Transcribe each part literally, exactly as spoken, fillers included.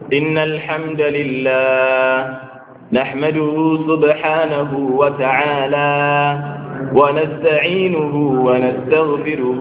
إن الحمد لله نحمده سبحانه وتعالى ونستعينه ونستغفره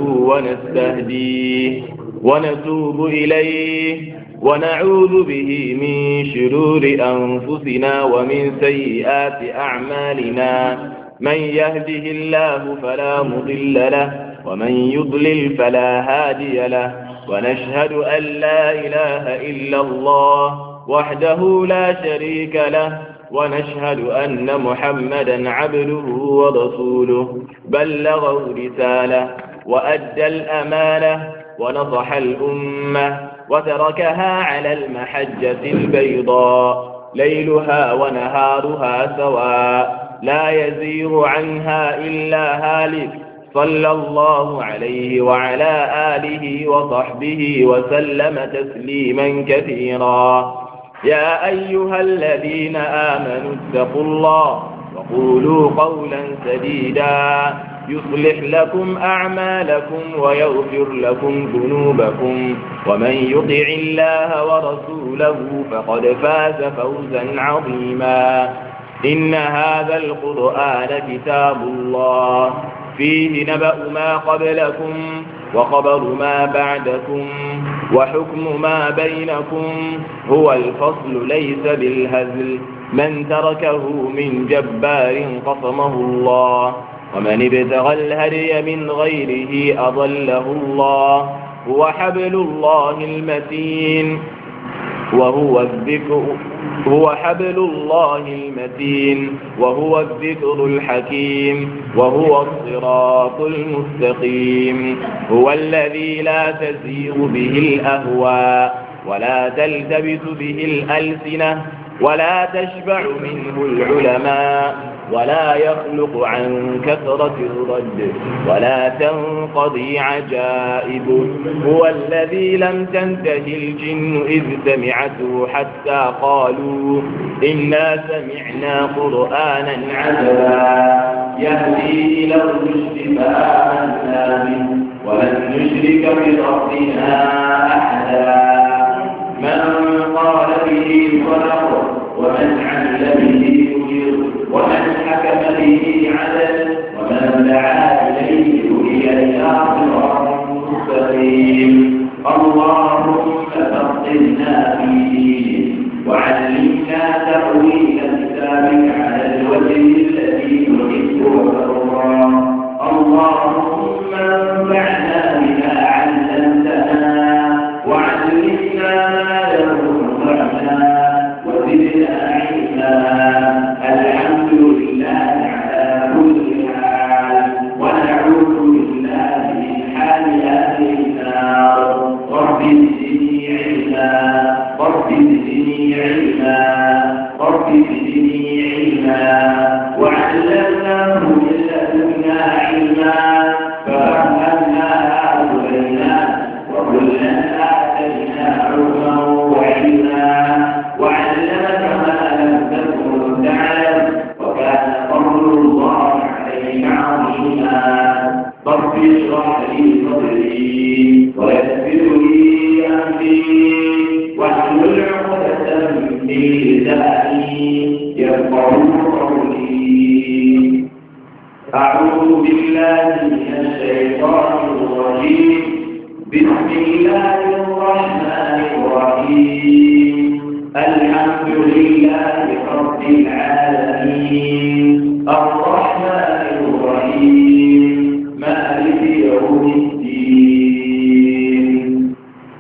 ونستهديه ونتوب إليه ونعوذ به من شرور أنفسنا ومن سيئات أعمالنا. من يهده الله فلا مضل له ومن يضلل فلا هادي له، ونشهد أن لا إله إلا الله وحده لا شريك له، ونشهد أن محمدا عبده ورسوله بلغ الرسالة وأدى الأمانة ونصح الأمة وتركها على المحجة البيضاء ليلها ونهارها سواء، لا يزيغ عنها إلا هالك. صلى الله عليه وعلى آله وصحبه وسلم تسليما كثيرا. يا أيها الذين آمنوا اتقوا الله وقولوا قولا سديدا يصلح لكم أعمالكم ويغفر لكم ذنوبكم، ومن يطع الله ورسوله فقد فاز فوزا عظيما. إن هذا القرآن كتاب الله فيه نبأ ما قبلكم وخبر ما بعدكم وحكم ما بينكم، هو الفصل ليس بالهزل، من تركه من جبار قصمه الله، ومن ابتغى الهدي من غيره أضله الله. هو حبل الله المتين وهو الذكر هو حبل الله المتين وهو الذكر الحكيم وهو الصراط المستقيم. هو الذي لا تزيغ به الأهواء ولا تلتبس به الألسنة ولا تشبع منه العلماء ولا يخلق عن كثرة الرد ولا تنقضي عجائبه. هو الذي لم تنته الجن إذ سمعته حتى قالوا إنا سمعنا قرآنا عجبا يهدي إلى الرشد فآمنا به ولن نشرك بربنا أحدا. من قال به صدق ومن عمل به أجر ومن حكم به عدل ومن دعا إليه هدي إلى صراط مستقيم. اللهم فقهنا فيه وعلمنا تأويل كتابك على الوجه الذي تحب وترضى. اللهم انفعنا بما علمتنا وعلمنا ما ينفعنا وزدنا علما. الحمد لله على كل حال ونعوذ بالله من حال أهل النار. رب زدني علما رب زدني علما رب زدني علما. وعلمناه من لدنا علما ففهمناها وبيناه وكلا آتينا حكما وعلما. وعلمك ما لم تكن تعلم وكان فضل الله عليك عظيما. رب اشرح لي صدري ويسر لي أمري واحلل عقدة من لساني يفقهوا قولي. أعوذ بالله من الشيطان الرجيم. بسم الله الرحمن الرحيم. الحمد لله رب العالمين الرحمن الرحيم مالك يوم الدين.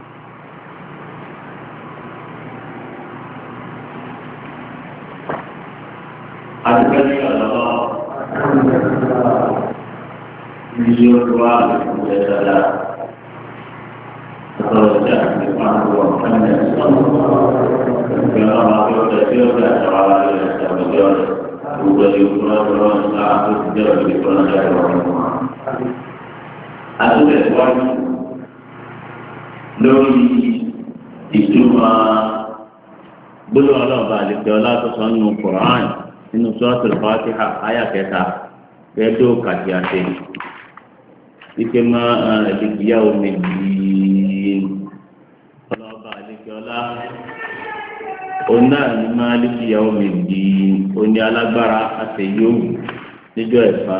أتبني الله بجوار وجلاله Raja Depan Ruang Kandang Segala makhluk kecil dan terlalu dan terlalu juga diukur-ukur satu sejauh di pulau Jawa. Aku bersuara lórí ìtumọ̀ gbọ́dọ̀ ọlọ́ọ̀bà àlejò ọlọ́tọ̀sọ́ nínú Quran nínú Suratul Fatiha àyà kẹta kẹ́ẹ́dọ́ kàtí àti ike máa ẹ̀ẹ́dẹ́gbìyàwó méjì ọlọ́ọ̀bà àlejò ọlá òun náà ní Málíkì Yawmiddin oní alágbára àtẹ̀yọ́wò níjọ́ ẹ̀fà.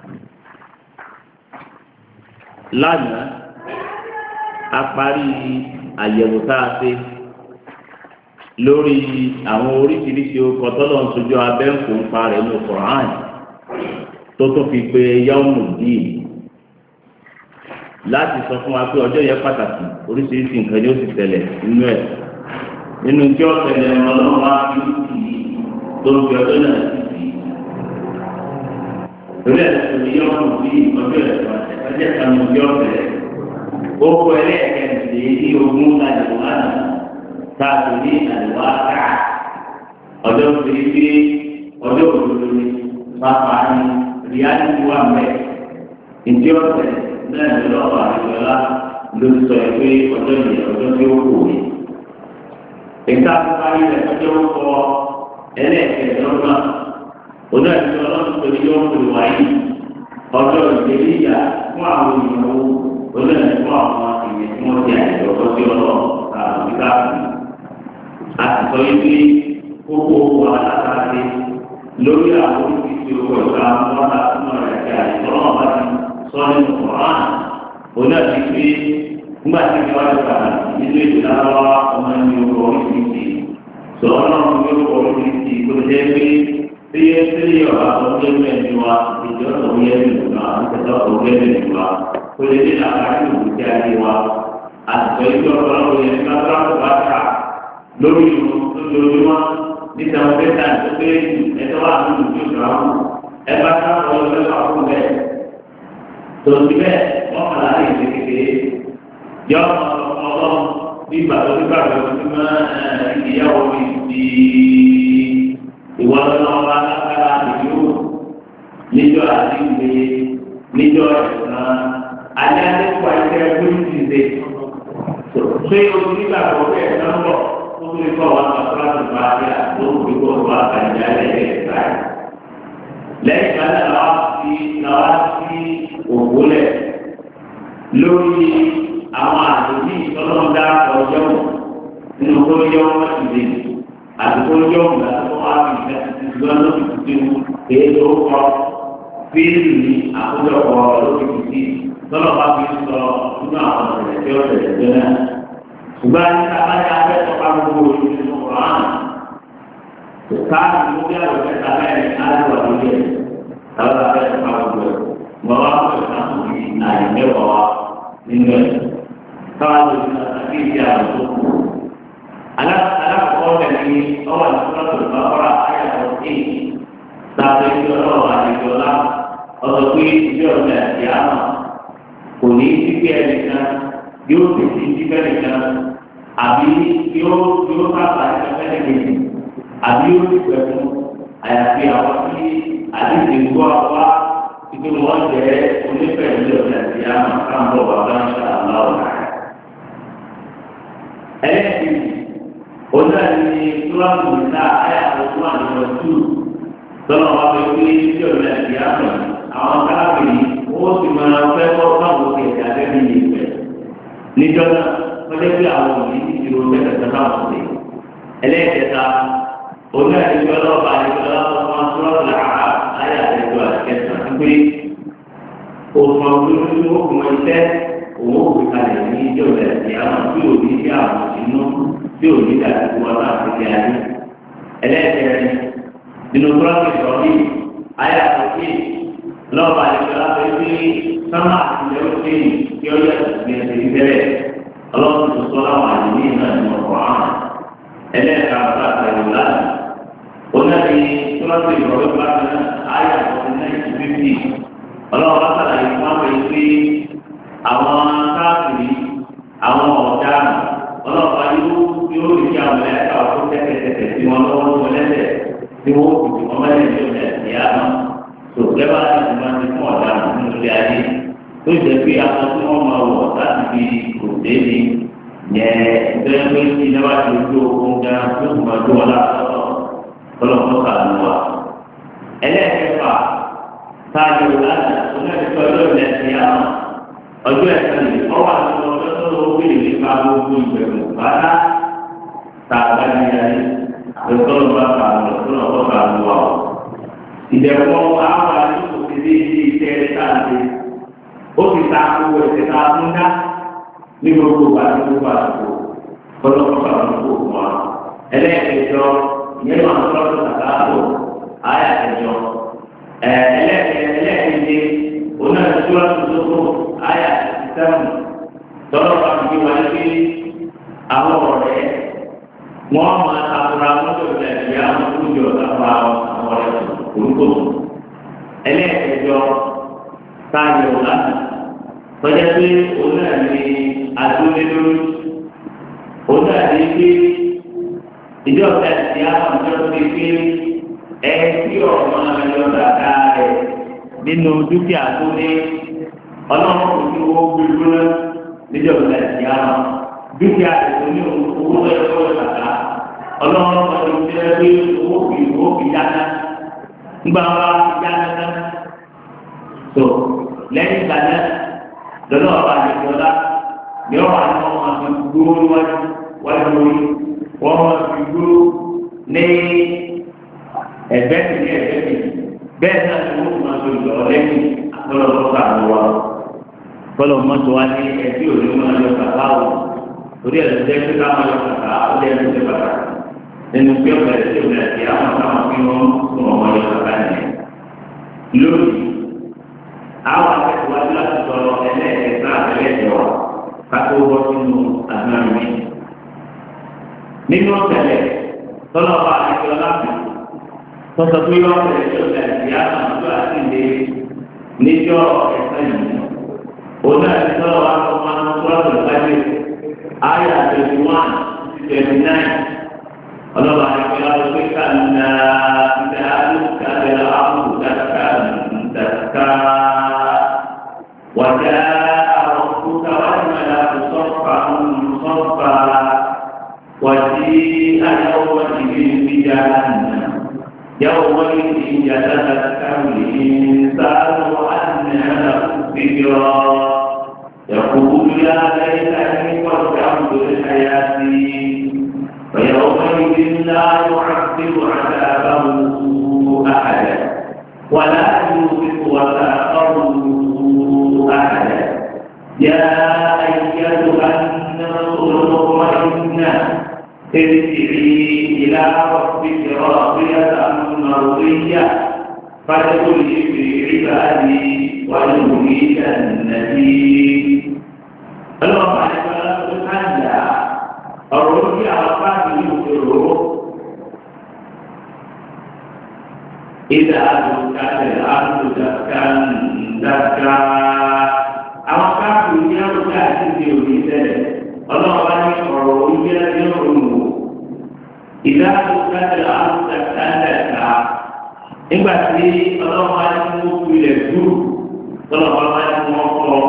lánàá a parí àyẹ̀wò tá a ṣe lórí àwọn oríṣiríṣi ọkọ̀ tọ́lọ̀ ń sojú abẹ́ǹkó ń pa rẹ̀ ní Kùránì tó tó fi pé Yawmiddin láti sọ fún wa pé ọjọ́ yẹn pàtàkì oríṣiríṣi nǹkan ni ó sì tẹ̀lẹ̀ nínú ẹ̀ nínú tí ó tẹ̀lẹ̀ ọlọ́run wá fi tì í tó ń fi ọjọ́ náà sì tì í. torí ẹ̀ tó ní Yawmiddin ọjọ́ ẹ̀fọ́ ẹ̀jẹ̀ kan ní ọjọ́ ọ̀tẹ̀lẹ̀ ó kọ ẹlẹ́ẹ̀kẹ́rìndínlẹ́ ní ogún àdìwá náà tá a tò ní àdìwá káà ọjọ́ tó yí pé ọjọ́ òdodo ni pápá ní ríálítì wà mẹ́ ìdí ọ̀tẹ̀ náà ní lọ́wọ́ àdìgbọ́lá ló sọ ẹ pé ọjọ́ yìí ọjọ́ tí ó kù ní. ìta tó parí rẹ̀ ọjọ́ ó kọ ẹlẹ́ẹ̀kẹ́rìndínlọ́gbà ọjọ́ ìjọ ọlọ́run tó ní yóò pè wáyé ọjọ́ ìdílé ìyá fún àwọn ìyàwó olóyìn fún àwọn ìyẹn tí wọ́n ti àyẹ̀wò ọkọ̀ sí ọlọ́run àwọn ìgbà fún a ti sọ yìí pé kókó wàhálà káàdé lórí àwọn oríṣiríṣi owó ìgbà wọn láti mọ rẹ̀ kí àyẹ̀wò ọlọ́run bá ti sọ nínú Kùránì olóyìn pé nígbà tí wọ́n ti padà nínú èdè lára ọmọ ẹni owó oríṣiríṣi sọ ọlọ́run ní owó oríṣiríṣi kó jẹ́ pé tí yẹ tí ọ̀rọ̀ àtọ́jú ẹni wa ìjọ tó yẹ nínú wa ìjọ tó yẹ nínú wa kó lè dé àgbáyé òkú tí a yé wa àtìsọ ìjọ ọlọ́run yẹn ká tó àtọ̀ bá ta lórí lójoojúmọ́ níta wọn fẹ́ ta ìjọ pé ẹjọ́ wà nínú ìjọ ìjọba kù ẹ bá ta ọ̀rọ̀ ẹgbẹ́ wà fún bẹ́ẹ̀ tòun ti bẹ́ẹ̀ wọ́n kà láti ìṣe kékeré yọ ọlọ́run bí ìgbà tó ti gbàgbọ́ tó ti mọ ìyàwó mi ti ìwọ lọ́wọ́ bá lágbára àdìyó níjọ́ àti ìgbé níjọ́ ẹ̀sán alẹ́ àdéhùn àìsẹ́ pólítì ṣe ṣé o ti nígbàgbọ́ pé ẹ̀sán bọ̀ ó tún lè kọ́ wa lọ síláàtì bá a yà ló ń fi kó wa àjà lẹ́yìn ẹ̀sán rẹ̀. lẹ́yìn ìgbà náà làwọn ti làwọn ti òwò lẹ̀ lórí àwọn àdòdì ìtọ́lọ́dá ọjọ́ nínú kó yẹ wọ́n ti lè àdúgbò yọ ọ̀gá tó wá fi ìfẹ́ tuntun lórí tuntun èyí tó kọ fíìlì ní àkójọpọ̀ lórí tuntun tọ́lọ̀ bá fi sọ nínú àwọn ọ̀rẹ́ tí ó tẹ̀lé tó náà. ṣùgbọ́n ní abájá abẹ́ tọ́ka gbogbo ìlú Kùránì káàdì ló bí àwọn ọ̀rẹ́ tàbí ẹni aláwọ̀ lórí ẹ̀ táwọn abẹ́ tọ́ka gbogbo ẹ̀ wọ́n wá pẹ̀lú àtúntì àyè mẹ́wàá wa nínú ẹ̀ káwọn lórí àti ìdí àwọn tó kù. alákọ̀ọ́kọ́ tẹ̀lé ọwọ́ àtúntò ìbáwọ́ra ayàtọ̀ eight tàbí ìjọba àdìjọba ọ̀sọ̀ pé ìjọ ọ̀sẹ̀ àti àmà kò ní í sípé ẹnìkan yóò sì ti sípé ẹnìkan àbí yóò yóò sábà ẹnìkan ẹnìkejì àbí yóò sì pẹ̀ fún àyàfi àwọn tí àdìsí gbọ́ wá títí wọ́n jẹ́ onífẹ̀ẹ́ ìjọ ọ̀sẹ̀ àti àmà káàbọ̀ bàbá ń ṣàlàyé ọ̀rọ̀ ẹlẹ́sìn ọjà ní túwájú níta ayé àtúntò àdúgbò tù lọ́nà wà pé pé tí ọ̀rẹ́ àti àmọ̀ àwọn káàkiri wọ́n sì máa fẹ́ kọ́ káwọn òkè ẹ̀dá gẹ́gẹ́ ní ìfẹ́ níjọ́ náà wọ́n jẹ́ pé àwọn òbí ti ti ro mẹ́tẹ̀ẹ̀ta táwọn ṣe ẹlẹ́ẹ̀kẹta ọjà ìjọ ọlọ́ọ̀bà ìjọ ọlọ́ọ̀bà túwájú làárá ayé àtẹ̀jọ àtẹ̀kẹta pé òfin olóṣèlú òkùnrin iṣẹ́ òun òkè kalẹ̀ ní ìjọ rẹ̀ àti àwọn tí òbí sí àwọn ìṣúná tí ò ní dàbí wọn náà ti di ayé ẹlẹ́ẹ̀kẹrin nínú kúrọ́ọ̀kì sọ̀rọ̀ ayé àtúntì lọ́ọ̀bà ìṣẹ̀lá pé bí sámà àtìlẹ́ ó ṣe yìí kí ó yẹ kí ẹ ti bẹ̀rẹ̀ ọlọ́run tó sọ láwọn àdìmí náà ní ọkọ̀ àwọn ẹlẹ́ẹ̀ka ọ̀gá àtẹ̀wò láti onáni kúrọ́ọ̀kì sọ̀rọ̀ bá ti náà ayé àtúntì náà ti fífi ọlọ́run bá sàlàyé fún àwọn ìpè àwọn káàkiri àwọn ọ̀daràn ọlọ́pàá yóò yóò rí kí àwọn ẹ̀ka ọ̀tún tẹ́tẹ̀tẹ̀tẹ̀ tí wọ́n lọ́wọ́ tó lẹ́sẹ̀ tí wọ́n kù tí wọ́n mẹ́lẹ̀ ní ọ̀dẹ̀ ìyá náà tó lẹ́bàá láti máa ti fún ọ̀daràn nínú ilé ayé tó jẹ́ pé aṣọ tí wọ́n máa wọ̀ láti fi kò dé ní yẹn bẹ́ẹ̀ pé tí ìjọba ti ojú ogun gan tó kù máa tó wọn lásọ̀tọ̀ ọlọ́pàá kàánú wa. ẹlẹ́ẹ̀kẹfà táàgì ọ̀làdà onídàájọ́ ọjọ́ ìlẹ̀sìn àmọ́ ọjọ́ ẹ̀sán yìí ọwọ́ àti ọjọ́ tó lọ wí nípa gbogbo ìgbẹ̀rún bàtà tààgbà ní ayé àgbẹ̀tọ́lọ́ bá ta àwọn ọ̀tọ́lọ́ bá ta àwọn wa o. ìdẹ̀kùn àwọn àdúgbò ti dé ilé iṣẹ́ sáàdé ó ti ta owó ẹ̀sẹ̀ tá a fún dá ní gbogbo àti gbogbo àdúgbò kọ́lọ́kọ́ bá wọn kó fún wa. ẹlẹ́ẹ̀kẹjọ ìyẹn máa ń tọ́jú àtàkùn àyà kẹjọ ẹlẹ́ẹ̀kẹjẹ onáṣẹ́jọ́ àtúntò àyà sẹ́wọ̀n tọ́lọ́ bá fi wáyé pé àwọn ọ̀rẹ́ wọ́n máa takura mọ́tò ìlẹ̀ àwọn olùjọ takura àwọn ọ̀rẹ́ orúkọ. ẹlẹ́ẹ̀kẹjọ táyọ̀ láti tọ́jà pé onáàlẹ́ adúlélórí onáàlẹ́ pé ìjọba ti àwọn ìjọba ti pé ẹ tí ọ̀rọ̀ ẹ̀yọ́ dàda rẹ̀ nínú dúkìá tó ní ọlọ́run kò tí owó gbégbóná níjọba ti àwọn dúkìá tó ní owó ẹ̀yọ́ dàda ọlọ́run kò tí ó tẹ́ pé owó fi owó fi dáná ńgbà wá fi dáná náà tó lẹ́yìn ìgbà náà lọ́nà ọba àdìgbọ́lá ní ọ̀rọ̀ àti wọn máa fi gbóró níwájú wájú orí wọ́n máa fi gbóró ní ẹ̀gbẹ́ sí ní ẹ̀gbẹ́ sí bẹ́ẹ̀ náà ni wọ́n máa fi lọ lẹ́yìn àtọ́lọ́lọ́sọ àwọn wa kọ́lọ̀ mọ́tò wa ní ẹbí òní máa yọ kàkà o torí ẹ̀ lọ́jọ́ pé ká máa yọ kàkà ó lé ẹni tó bàtà nínú pé ọ̀gá ẹ̀ tó bẹ̀rẹ̀ sí àwọn táwọn fi wọ́n fún ọmọ yọ kàkà nìyẹn. lónìí àwọn akẹ́kọ̀ọ́ láti sọ̀rọ̀ ẹlẹ́ẹ̀kẹta àtẹlẹ́jọ kátó bọ́ sínú àgbọ̀n mi. nínú ọ̀tẹ̀lẹ̀ tọ́lọ́ba àdìgbò láti tọ́sọ pé yọ ọ̀tẹ̀lẹ̀ tó ṣe àti àtàwọn àti ilé níjọ́ ẹ̀sẹ̀ yìí. òun náà ti sọ̀rọ̀ wá fún wa ní sọ́ọ̀tù ìpàdé ayé twenty one sí twenty nine ọlọ́ba àdìgbò láti pé kàńdà ìdá àdúgbò àbùkù dàkà dàkà. وجاء ربك والملك صفا صفا وجيء يومئذ بجهنم يومئذ يتذكر الإنسان وأنى له الذكرى يقول يا ليتني قدمت لحياتي فيومئذ لا يعذب عذابه أحدا ولا يوثق وثاقه أحدا يا أيتها النفس المطمئنة ارجعي إلى ربك راضية مرضية فادخلي في عبادي وادخلي جنتي. الله تعالى الرؤيا القادم يسره إذا دكت الأرض دكا دكا àwọn káàkiri ní àwùjọ àti ìdí òní tẹ́lẹ̀ ọlọ́ọ̀bá ní ọ̀rọ̀ oúnjẹ ní ọ̀rùn wò ìdá dùkà الأرض دكا دكا nígbà tí ọlọ́ọ̀bá ní wọ́n kú ilẹ̀ dúró ọlọ́ọ̀bá ní wọ́n kọ́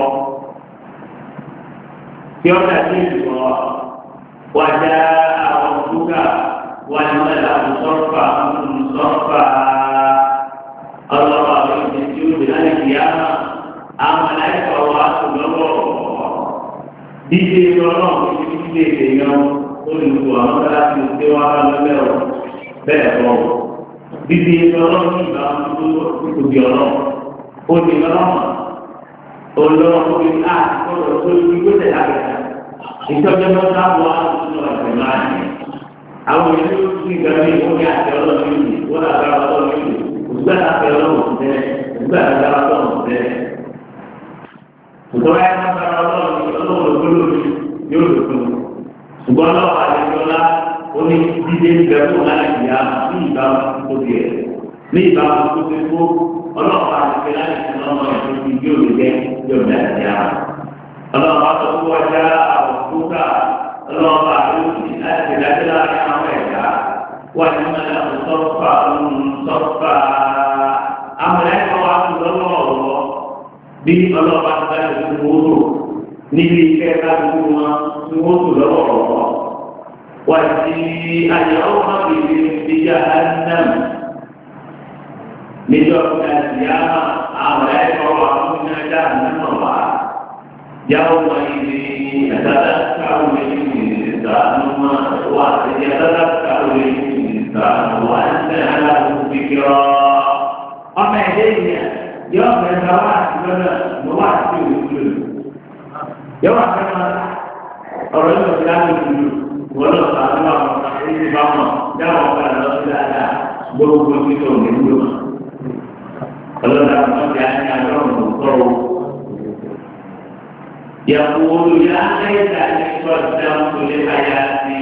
kí ọ̀dà sí ìdùnnú wájà àwọn dùkà wájà mẹ́ta sọ́fà sọ́fà. Allah akan menjadi dengan kiamat amalai bawah sulur di dalam di dalam untuk amalan setiap level level di dalam dalam itu dialog oh di dalam Allah kita kalau itu tidak ada itu jangan sabar sulur bagaimana awal itu tidak boleh ada ini boleh ada orang ini Bukan apa yang kita, bukan apa yang kita. Setelah yang kita lakukan, kita lakukan dulu, dulu. Subhanallah, alhamdulillah, oni di dalam lagi dia, ni dalam itu dia, ni dalam itu itu. Allah alhamdulillah, Allah yang tinggi dia, dia dia. Allah maha kuasa, kuasa. Allah alhamdulillah, tidak ada yang mereka. والملأ صفا صفا أملاك وعبد الله به الله بعد الأمور نبي كيف تكون نموت الله وجيء يومئذ بجهنم لجوء القيامة أملاك وعبد جهنم يومئذ يتذكر الإنسان ما ويتذكر الإنسان wà ní aláwọ̀ fìkìrọ̀ ọmọ ẹ̀dẹ́ ìyẹn yóò fẹ́ gba wá àti lọ́nà ló wà sí òwúrò yóò wà fẹ́ máa ọ̀rọ̀ yóò fi láti dùdú wọ́n lọ sọ àwọn ọmọ ẹ̀dẹ́ ìbá mọ̀ dáwọ̀ ọ̀gá lọ sí dáadáa gbogbo títọ̀ òwúrò ọlọ́dà kan ti á ní àlọ́run tó tọ́ يقول يا ليتني قدمت لحياتي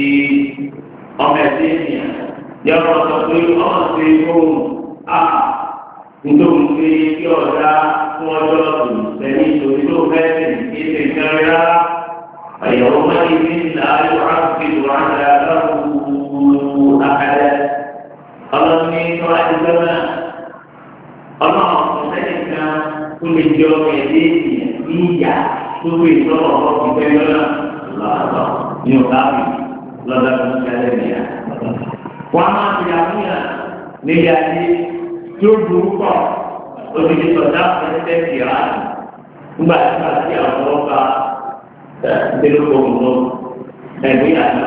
أمتني يا رسول أصيبهم آه nítorí pé kí ọ̀dà fún ọjọ́ ọ̀sùn sẹ́yìn torí ló fẹ́ kí ṣe kẹrẹ́rà àyẹ̀wò mọ́ni ní ìlànà àfihàn àdá lọ́wọ́ àkàlẹ́ ọlọ́ni tó àdúgbò náà ọlọ́run sẹ́yìn kan tó lè jọ ẹ̀dẹ́ ìyẹn ní ìyá tó wé ìtọ́wọ́ ọ̀pọ̀ ìfẹ́ lọ́nà lọ́wọ́ ní ọ̀gá mi lọ́dọ̀ tó ń ṣẹlẹ̀ nìyà. wọ́n á máa fi àmúyàn nílé ayé tí ó burú pọ̀ òdìdí sọ̀dá pẹ̀lẹ́tẹ̀ kìíra nígbà tí wọ́n ti àwọn ọba ìdílókò ọ̀nà ẹ̀mí àná.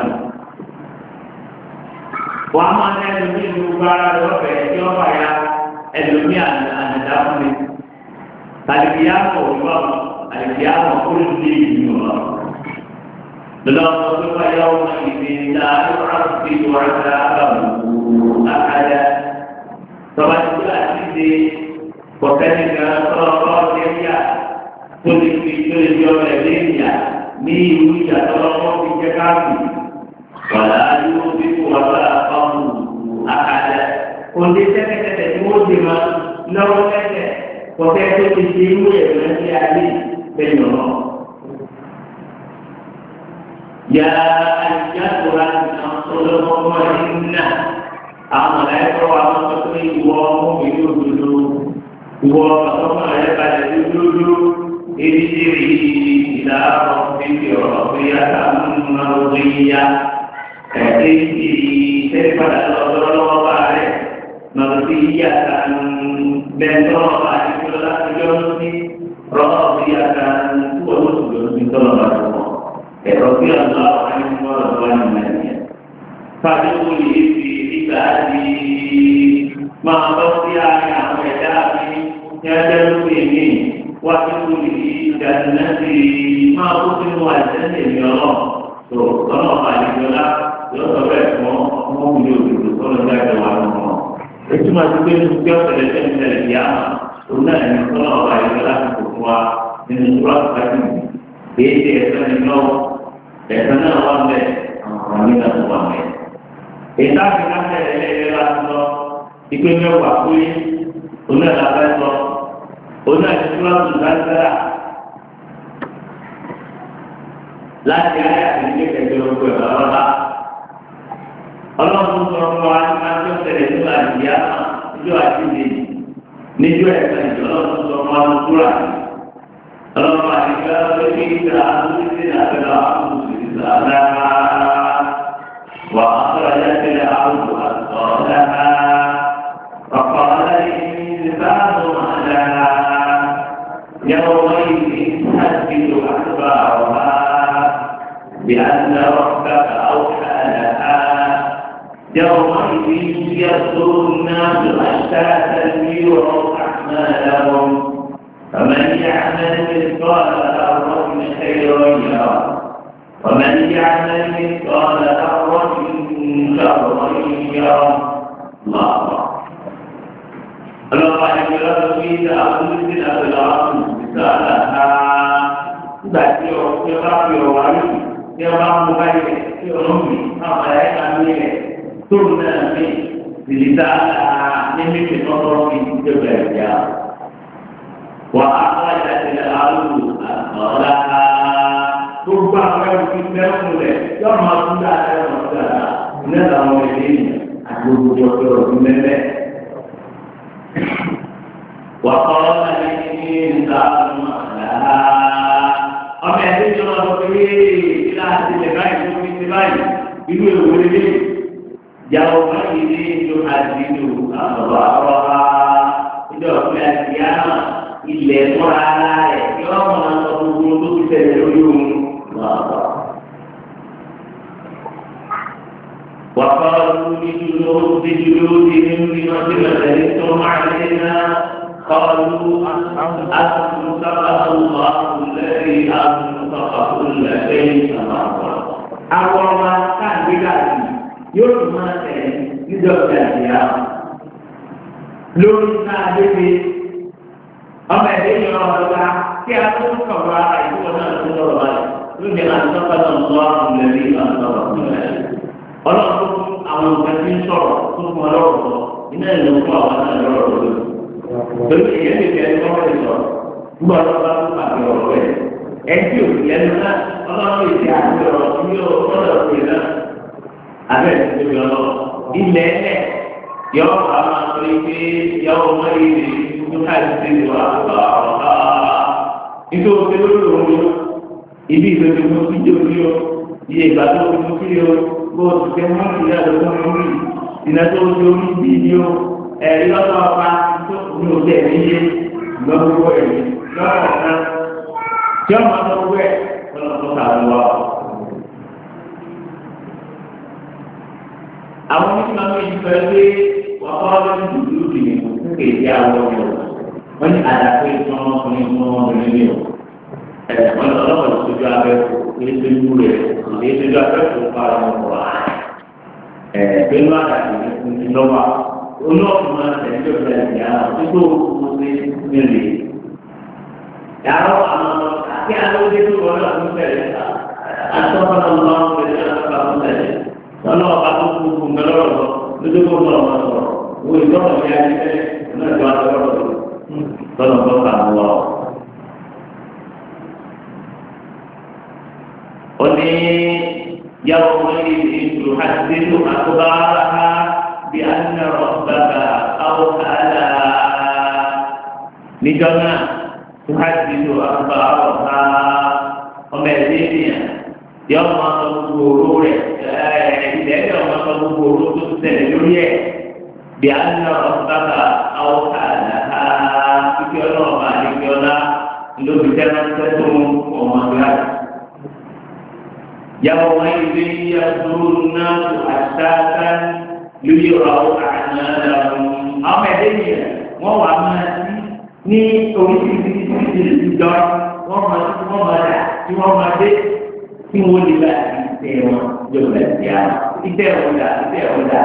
wọ́n á máa ní ẹlòmí ìlú gbára lọ́fẹ̀ tí wọ́n bá ya ẹlòmí ànàdá fún mi. tàbí yá kọ̀ wíwá àìsí àwọn olùdíje ìlú wọn. lọ́wọ́ tó bá yá wọn ìdí ìdá àti ìwà ìdá àbàwò àkàdá. tọ́ba tí wọ́n ti ṣe kọ̀kẹ́ni kan tọ́lọ́kọ́ lẹ́yà tó lè fi tó lè fi ọmọ ẹ̀ lẹ́yà ní ìlú ìyá tọ́lọ́kọ́ fi jẹ́ káàkiri. wàlá yóò fi kó wà bá ọmọ àkàdá. òde tẹ́tẹ́tẹ́tẹ́ tí wọ́n ti máa lọ́wọ́ tẹ́tẹ́ kọ̀kẹ́ tó ti ṣe irú ẹ̀rọ ní ayé bẹ́ẹ̀ lọ. yà á yá tóra nìkan tó lọ́wọ́ nínà àwọn ẹ̀kọ́ àwọn tó ní ìwọ ọmọ ìlú òdodo ìwọ ọmọ rẹ̀ balẹ̀ dúdúdú èyí ti rí ìlà ọ̀fíìsì ọ̀fíìyà àmúnà òwúyà ẹ̀ẹ́dì ìṣẹ́lẹ̀ padà lọ́wọ́ lọ́wọ́ bá rẹ̀ nàbí yàtà bẹ́ntọ́ àdìgbò láti yọ sí rọ́ọ̀bì yàtà tó wọ́n tó lọ sí tọ́lọ̀ bá tó wọ́n ẹ̀rọ bí ọ̀nà àwọn ẹni wọ́n lọ wá ní nàìjíríà. fàdé wò lè fi ìgbà di máa lọ sí àárín àwọn ẹ̀dá mi ní ẹgbẹ́ lókè mi wá sí wò lè fi ìdàdínà sí máa kó sínú àìsàn èmi ọlọ́ tó tọ́lọ̀ àdìgbò lá yọ sọ bẹ́ẹ̀ fún ọmọ mi òdòdó tọ́lọ̀ jáde wà lọ́wọ́. Itu masih belum jauh dari dari dia. Sudah ini kalau orang itu lah semua ini surat tadi. Ini esok ini lo, esok ni awam deh, orang ini tak awam deh. Kita kita dari lah lo, ikut ni waktu ini, sudah dapat lo, sudah surat sudah sudah. Lagi ayat ini kita jauh ke bawah. Ọlọ́run sọ fún wa nípa tí ó tẹ̀lé ní àdìyá ìjọ àdìyẹ níjọ ẹ̀ka ìjọ ọlọ́run sọ fún wa ní kúrà. Ọlọ́run àdìyá ló ní ìgbà àdúgbò sí àbẹ̀lẹ̀ àbúrò sí ìsàlá. Wà á sọ̀rọ̀ yá tẹ̀lé àbúrò àtọ̀ọ̀dá. Ọ̀pọ̀ ọ̀lẹ́yìn ìbáàbò àdá. Yàwó wáyé ní àdìyẹ àtúbà ọ̀há. Bí a ń lọ ọ̀gá àwòrán àdá. يومئذ يصدر الناس أشتاتا ليروا أعمالهم فمن يعمل مثقال ذرة خيرا يره ومن يعمل مثقال ذرة شرا يره الله الله يقول في تأخذ الأبرار مثالها بأتي وقتها وعلي يرى مبين يرمي أما يعمل turna ni dilita ni mesti kontrol di kerja. Wah apa yang tidak lalu, Allah tumpah orang kita mulai. Yang mahu dah ada mahu dah. Ini dalam ini aku buat ini. Wah kalau ini tak mana. Apa yang kita lakukan ini tidak dilegai, tidak dilegai. Ini boleh. Jauh ini tuhajidu Allah itu kiamat ile morale yo mana tu tu kita luyung Allah وقالوا لجلودهم لم شهدتم علينا قالوا أنطق الله الذي أنطق كل شيء àwọn ọmọ káàdé láti yóò tún máa tẹ̀lé níjọba ìyá lórí náà débi ọmọ ẹ̀dẹ́ yìí ọmọ ọ̀gá kí a tó kọ̀ọ̀rọ̀ ara ìdúró náà tó lọ́rọ̀ báyìí lóde àtúntọ́kọ̀ náà lọ́ àwọn ẹ̀rí àtúntọ́kọ̀ fún ẹ̀. ọlọ́run tó fún àwọn nǹkan tí ń sọ̀rọ̀ tó fún ọlọ́run sọ iná ìlú fún àwọn náà lọ́rọ̀ lórí. torí èyí lè fẹ́ ẹni wọ́n fẹ́ sọ nígbà tó bá tó pàṣẹ ọ̀rọ̀ rẹ̀ ẹtí òkè ẹnu náà ọlọ́run èsì àti ọ̀rọ̀ tí yóò gbọ́dọ̀ pè náà abẹ́ ìdílé ọlọ́ ilẹ̀ ẹlẹ̀ yọ àwọn àtọ́lé pé yàwó mọ́lẹ́ ìdè tó káàdì sí ìwà ọ̀rọ̀ nítorí pé lórí òun yó ibi ìgbésẹ̀ mú sí jẹ́ orí o iye ìgbà tó mú sí o bó o ti fẹ́ mú ìyá lọ fún mi rí ìná tó ti orí bí ni o ẹ̀rí lọ́dọ̀ ọba tó ní òde ẹ̀rí yé lọ́wọ́ ẹ̀rí lọ́wọ́ ọ̀kan tí ọmọ tó wẹ̀ lọ́dọ̀ tó wà ó. àwọn onímọ̀ àwọn èyí fẹ́ pé wọ́n kọ́ lórí dùdú ìdìbò fún kéde àwọn ọmọ wọn ní àdàpé tí wọ́n ọkùnrin tí wọ́n ọkùnrin ní o. ẹ̀ wọ́n lọ lọ́wọ́ ìṣojú abẹ́kọ̀ ilé tó dúró rẹ̀ ilé ìṣojú abẹ́kọ̀ pa ọmọ kọ̀ wá. ẹ̀ pẹ̀lú àdàpé ní lọ́wọ́ olóògùn máa tẹ̀lé ọ̀gá ìyá tó tó kú sí nílé. yàrá àwọn àti alóde tó wọlé ọdún tẹ̀lé àtọ́kọ̀ọ́ lọ́nà ọba tó kú kú ńgá lọ́rọ̀ lọ lójú kó lọ́rọ̀ lọ sọ̀rọ̀ wo ìjọba ìyá ẹni tẹ́lẹ̀ náà tó wá lọ́rọ̀ lọ lọ́nà tó kà ń wá ọ. ó ní yàwó wọlé ìlú àdéhùn àkóbára bí a ń nọrọ bàbá àwọn àlà níjọ́ náà tó àdéhùn àkóbára ọ̀tá ọmọ ẹ̀dẹ́ ènìyàn yọ ọmọ ọmọ gbogbo oró rẹ̀ ilẹ̀ ẹ̀dẹ̀ ọmọ ọmọ gbogbo oró tó ti tẹ̀lé lórí ẹ̀ bí a ń lọ bàbá àwọn àlàá ike ọlọ́ọ̀bà ike ọlá lóbi tẹ́lẹ̀ tẹ́tọ́ ọmọ ìgbà. yàwó wọn ilé yàtúrú náà tó àṣàkà lórí ọ̀rọ̀ àná làwọn ọmọ ẹ̀dẹ́ yẹn wọ́n wà máa sí ní oríṣiríṣi ìjọ wọ́n máa tí wọ́n máa dà tí wọ́n máa dé tí wọ́n lè bá ìtẹ̀ wọn yóò bá ti yá ìtẹ̀ wọn dà ìtẹ̀ wọn dà.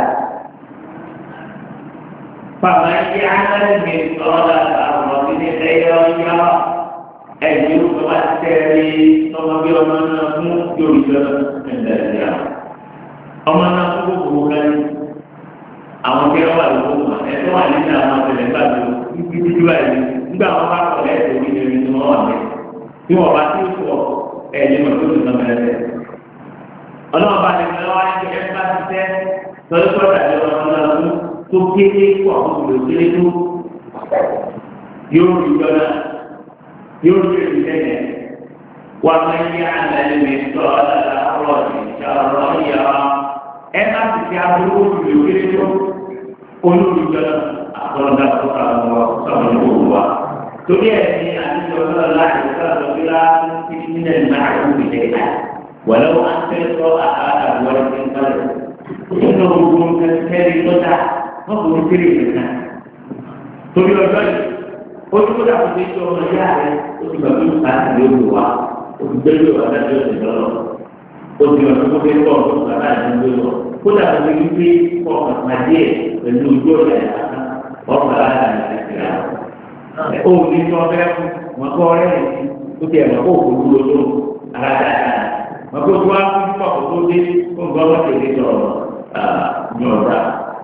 Bàbá yìí aláìní mi sọ̀rọ̀ àwọn ọ̀sìn ní ẹ̀yọ́ yá ẹ̀yìn tó bá ti tẹ̀lé ọmọ bí ọmọ náà fún Yorùbá ẹ̀dá ìyá. Ọmọ náà fún gbogbo kan àwọn tí wọ́n wà lóko wọn ẹ̀tọ́ wà nínú àwọn ọ̀sẹ̀ gbàgbé títí títí wáyé nígbà wọn bá kọ̀ lẹ́sẹ̀ orí ẹ̀rí ni wọ́n wà mẹ́. Bí wọ́n bá ti sọ ẹ̀yìn mọ̀ tó ti sọ mẹ́rẹ̀. Ọlọ́run bá ti fẹ́ wá ní ẹ̀ bá ti tẹ́ lọ́dún tó dàbí ọmọ náà fún tó kéré kó àwọn òkúrò kéré tó yóò rí jọ́nà yóò rí èdè lẹ́yìn. Wà á máa yí àlàyé mi sọ ọ́dàdà ọ̀rọ̀ ìṣàrọ̀ ìyá ẹ má ti fi aburú òkúrò kéré tó olórí jọ́nà àtọ́lọ́dà tó kà lọ́wọ́ sọ̀rọ̀ ní òwò wa. Torí ẹ̀ ní àdúgbò náà láti sọ̀rọ̀ bí láti fi nílẹ̀ náà kú ìdẹ́gbà. Wàlẹ́ wọn á fẹ́ sọ àkàtà wọlé ní sọ̀rọ̀. Nínú gbogbo nǹkan kẹ́rin lọ́dà wọ́n kò ní kéré nìkan. Torí ọjọ́ yìí, ó ní kó dàbí pé tí ọmọ ìyá rẹ̀ ó ti gbàgbé nípa àti yóò wá, ó ti gbẹ́lú ìwà dájọ́ ìṣẹ̀ lọ́rọ̀. Ó ti ọ̀dọ́ tó fẹ́ bọ̀ ọ̀dọ́ bàbá àti ìwé wọ̀. Kó dàbí pé wípé ọkàn pàdé ẹ̀ pẹ̀lú ojú ọ̀dà ìyàtọ̀ ọkàn láti àyàtìrà. Ó ní sọ fẹ́ fún wọn kọ́ ọ̀rẹ́ rẹ̀ ó ti ẹ̀mọ́ kó òkú lójó ara dáadáa. Wọn kó tó wá fún pọ̀pọ̀ tó dé fún gbọ́dọ̀ tètè sọ̀rọ̀ ní ọ̀dà.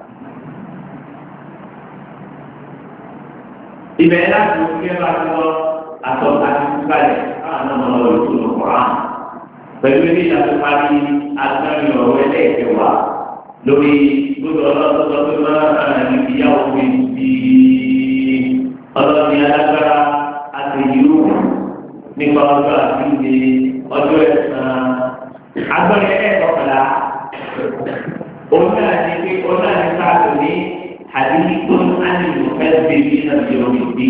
Ibẹ̀ láti òkè bá ti lọ àtọ̀ àti ìsúkàlẹ̀ káwọn náà lọ ìtúnú kọ̀ọ̀án. Pẹ̀lú ilé ìdájọ́ parí agbárin ọ̀rọ̀ ẹlẹ́ẹ̀kẹwàá lórí gbogbo ọlọ́dọ́dọ́ tó máa ń rìn ìyàwó mi bí ọlọ́dún alágbára àtẹ̀yìrú nípa ọjọ́ àtúndé ọjọ́ ẹ̀sán. Agbárin ẹlẹ́ẹ̀kọ̀kọ̀lá òun náà ní pé òun náà ní sáàtò ní àdínkù ánìmù fẹ́ẹ́ bèbí náà di omi bí.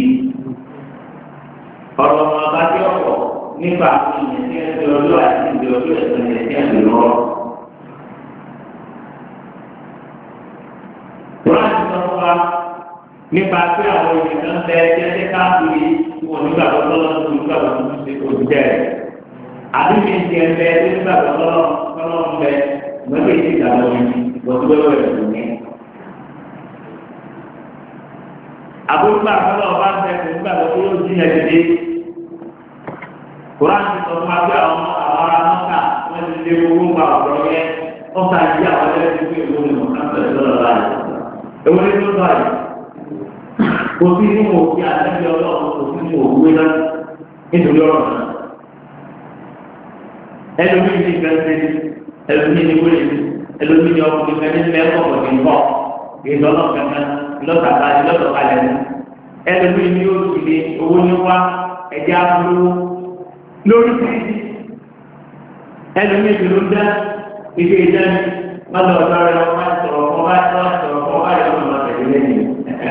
ọ̀rọ̀ ọmọ ọba tí ọ̀pọ̀ nípa àwọn èèyàn tí wọ́n ti ọjọ́ àti ìdí ọjọ́ ẹ̀sán yẹn tí wọ́n ti rọ́. Kùránì ti sọ fún wa nípa pé àwọn ènìyàn ń bẹ jẹ́jẹ́ káàkiri wọn nígbà tó lọ́wọ́ tó nígbà tó tó ṣe òṣìṣẹ́ rẹ̀. Àbí mi ti ẹ̀ bẹ tó nígbà tó lọ́wọ́ lọ́wọ́ ń bẹ lọ́wọ́ èyí ìgbà lọ́wọ́ yìí wọ́n ti wẹ́wẹ́ rẹ̀ tó ní. Àbúrúgbà tó lọ́wọ́ bá ń bẹ tó nígbà tó yóò jí ẹ̀ dédé. Kùránì ti sọ fún wa pé àwọn ará mọ́ta wọ́n ti lé owó ń pa ọ̀rọ̀ yẹn wọ́n ká yí àwọn ẹlẹ́sìn pé ìwé ni wọ́n ká bẹ̀rẹ̀ lọ́rọ̀ láàyè. Èwo ni tó báyìí? Kò sí nínú òkè àtẹ́bí ọlọ́run kò sí nínú òkúwé náà nítorí ọ̀rọ̀ náà. Ẹlòmíì ní ìgbẹ́sẹ̀ ẹlòmíì ní wílé ẹlòmíì ní ọkùnrin mẹ́rin mẹ́kọ̀ọ́ kò ní bọ̀ ìdọ́lọ́ kankan ìlọ́tàkà ìlọ́tọ̀kalẹ̀ ní. Ẹlòmíì ní oṣù ní owó ní wá ẹ̀jẹ̀ àbúrò lórí títí. Ẹlòmíì tó ló dá ike ìdáni wọ́n lọ ọ̀dọ́ rẹ̀ wọ́n máa sọ̀rọ̀ fún wá sọ̀rọ̀ fún wá yọ̀ wọ́n máa tẹ̀lé lẹ́yìn.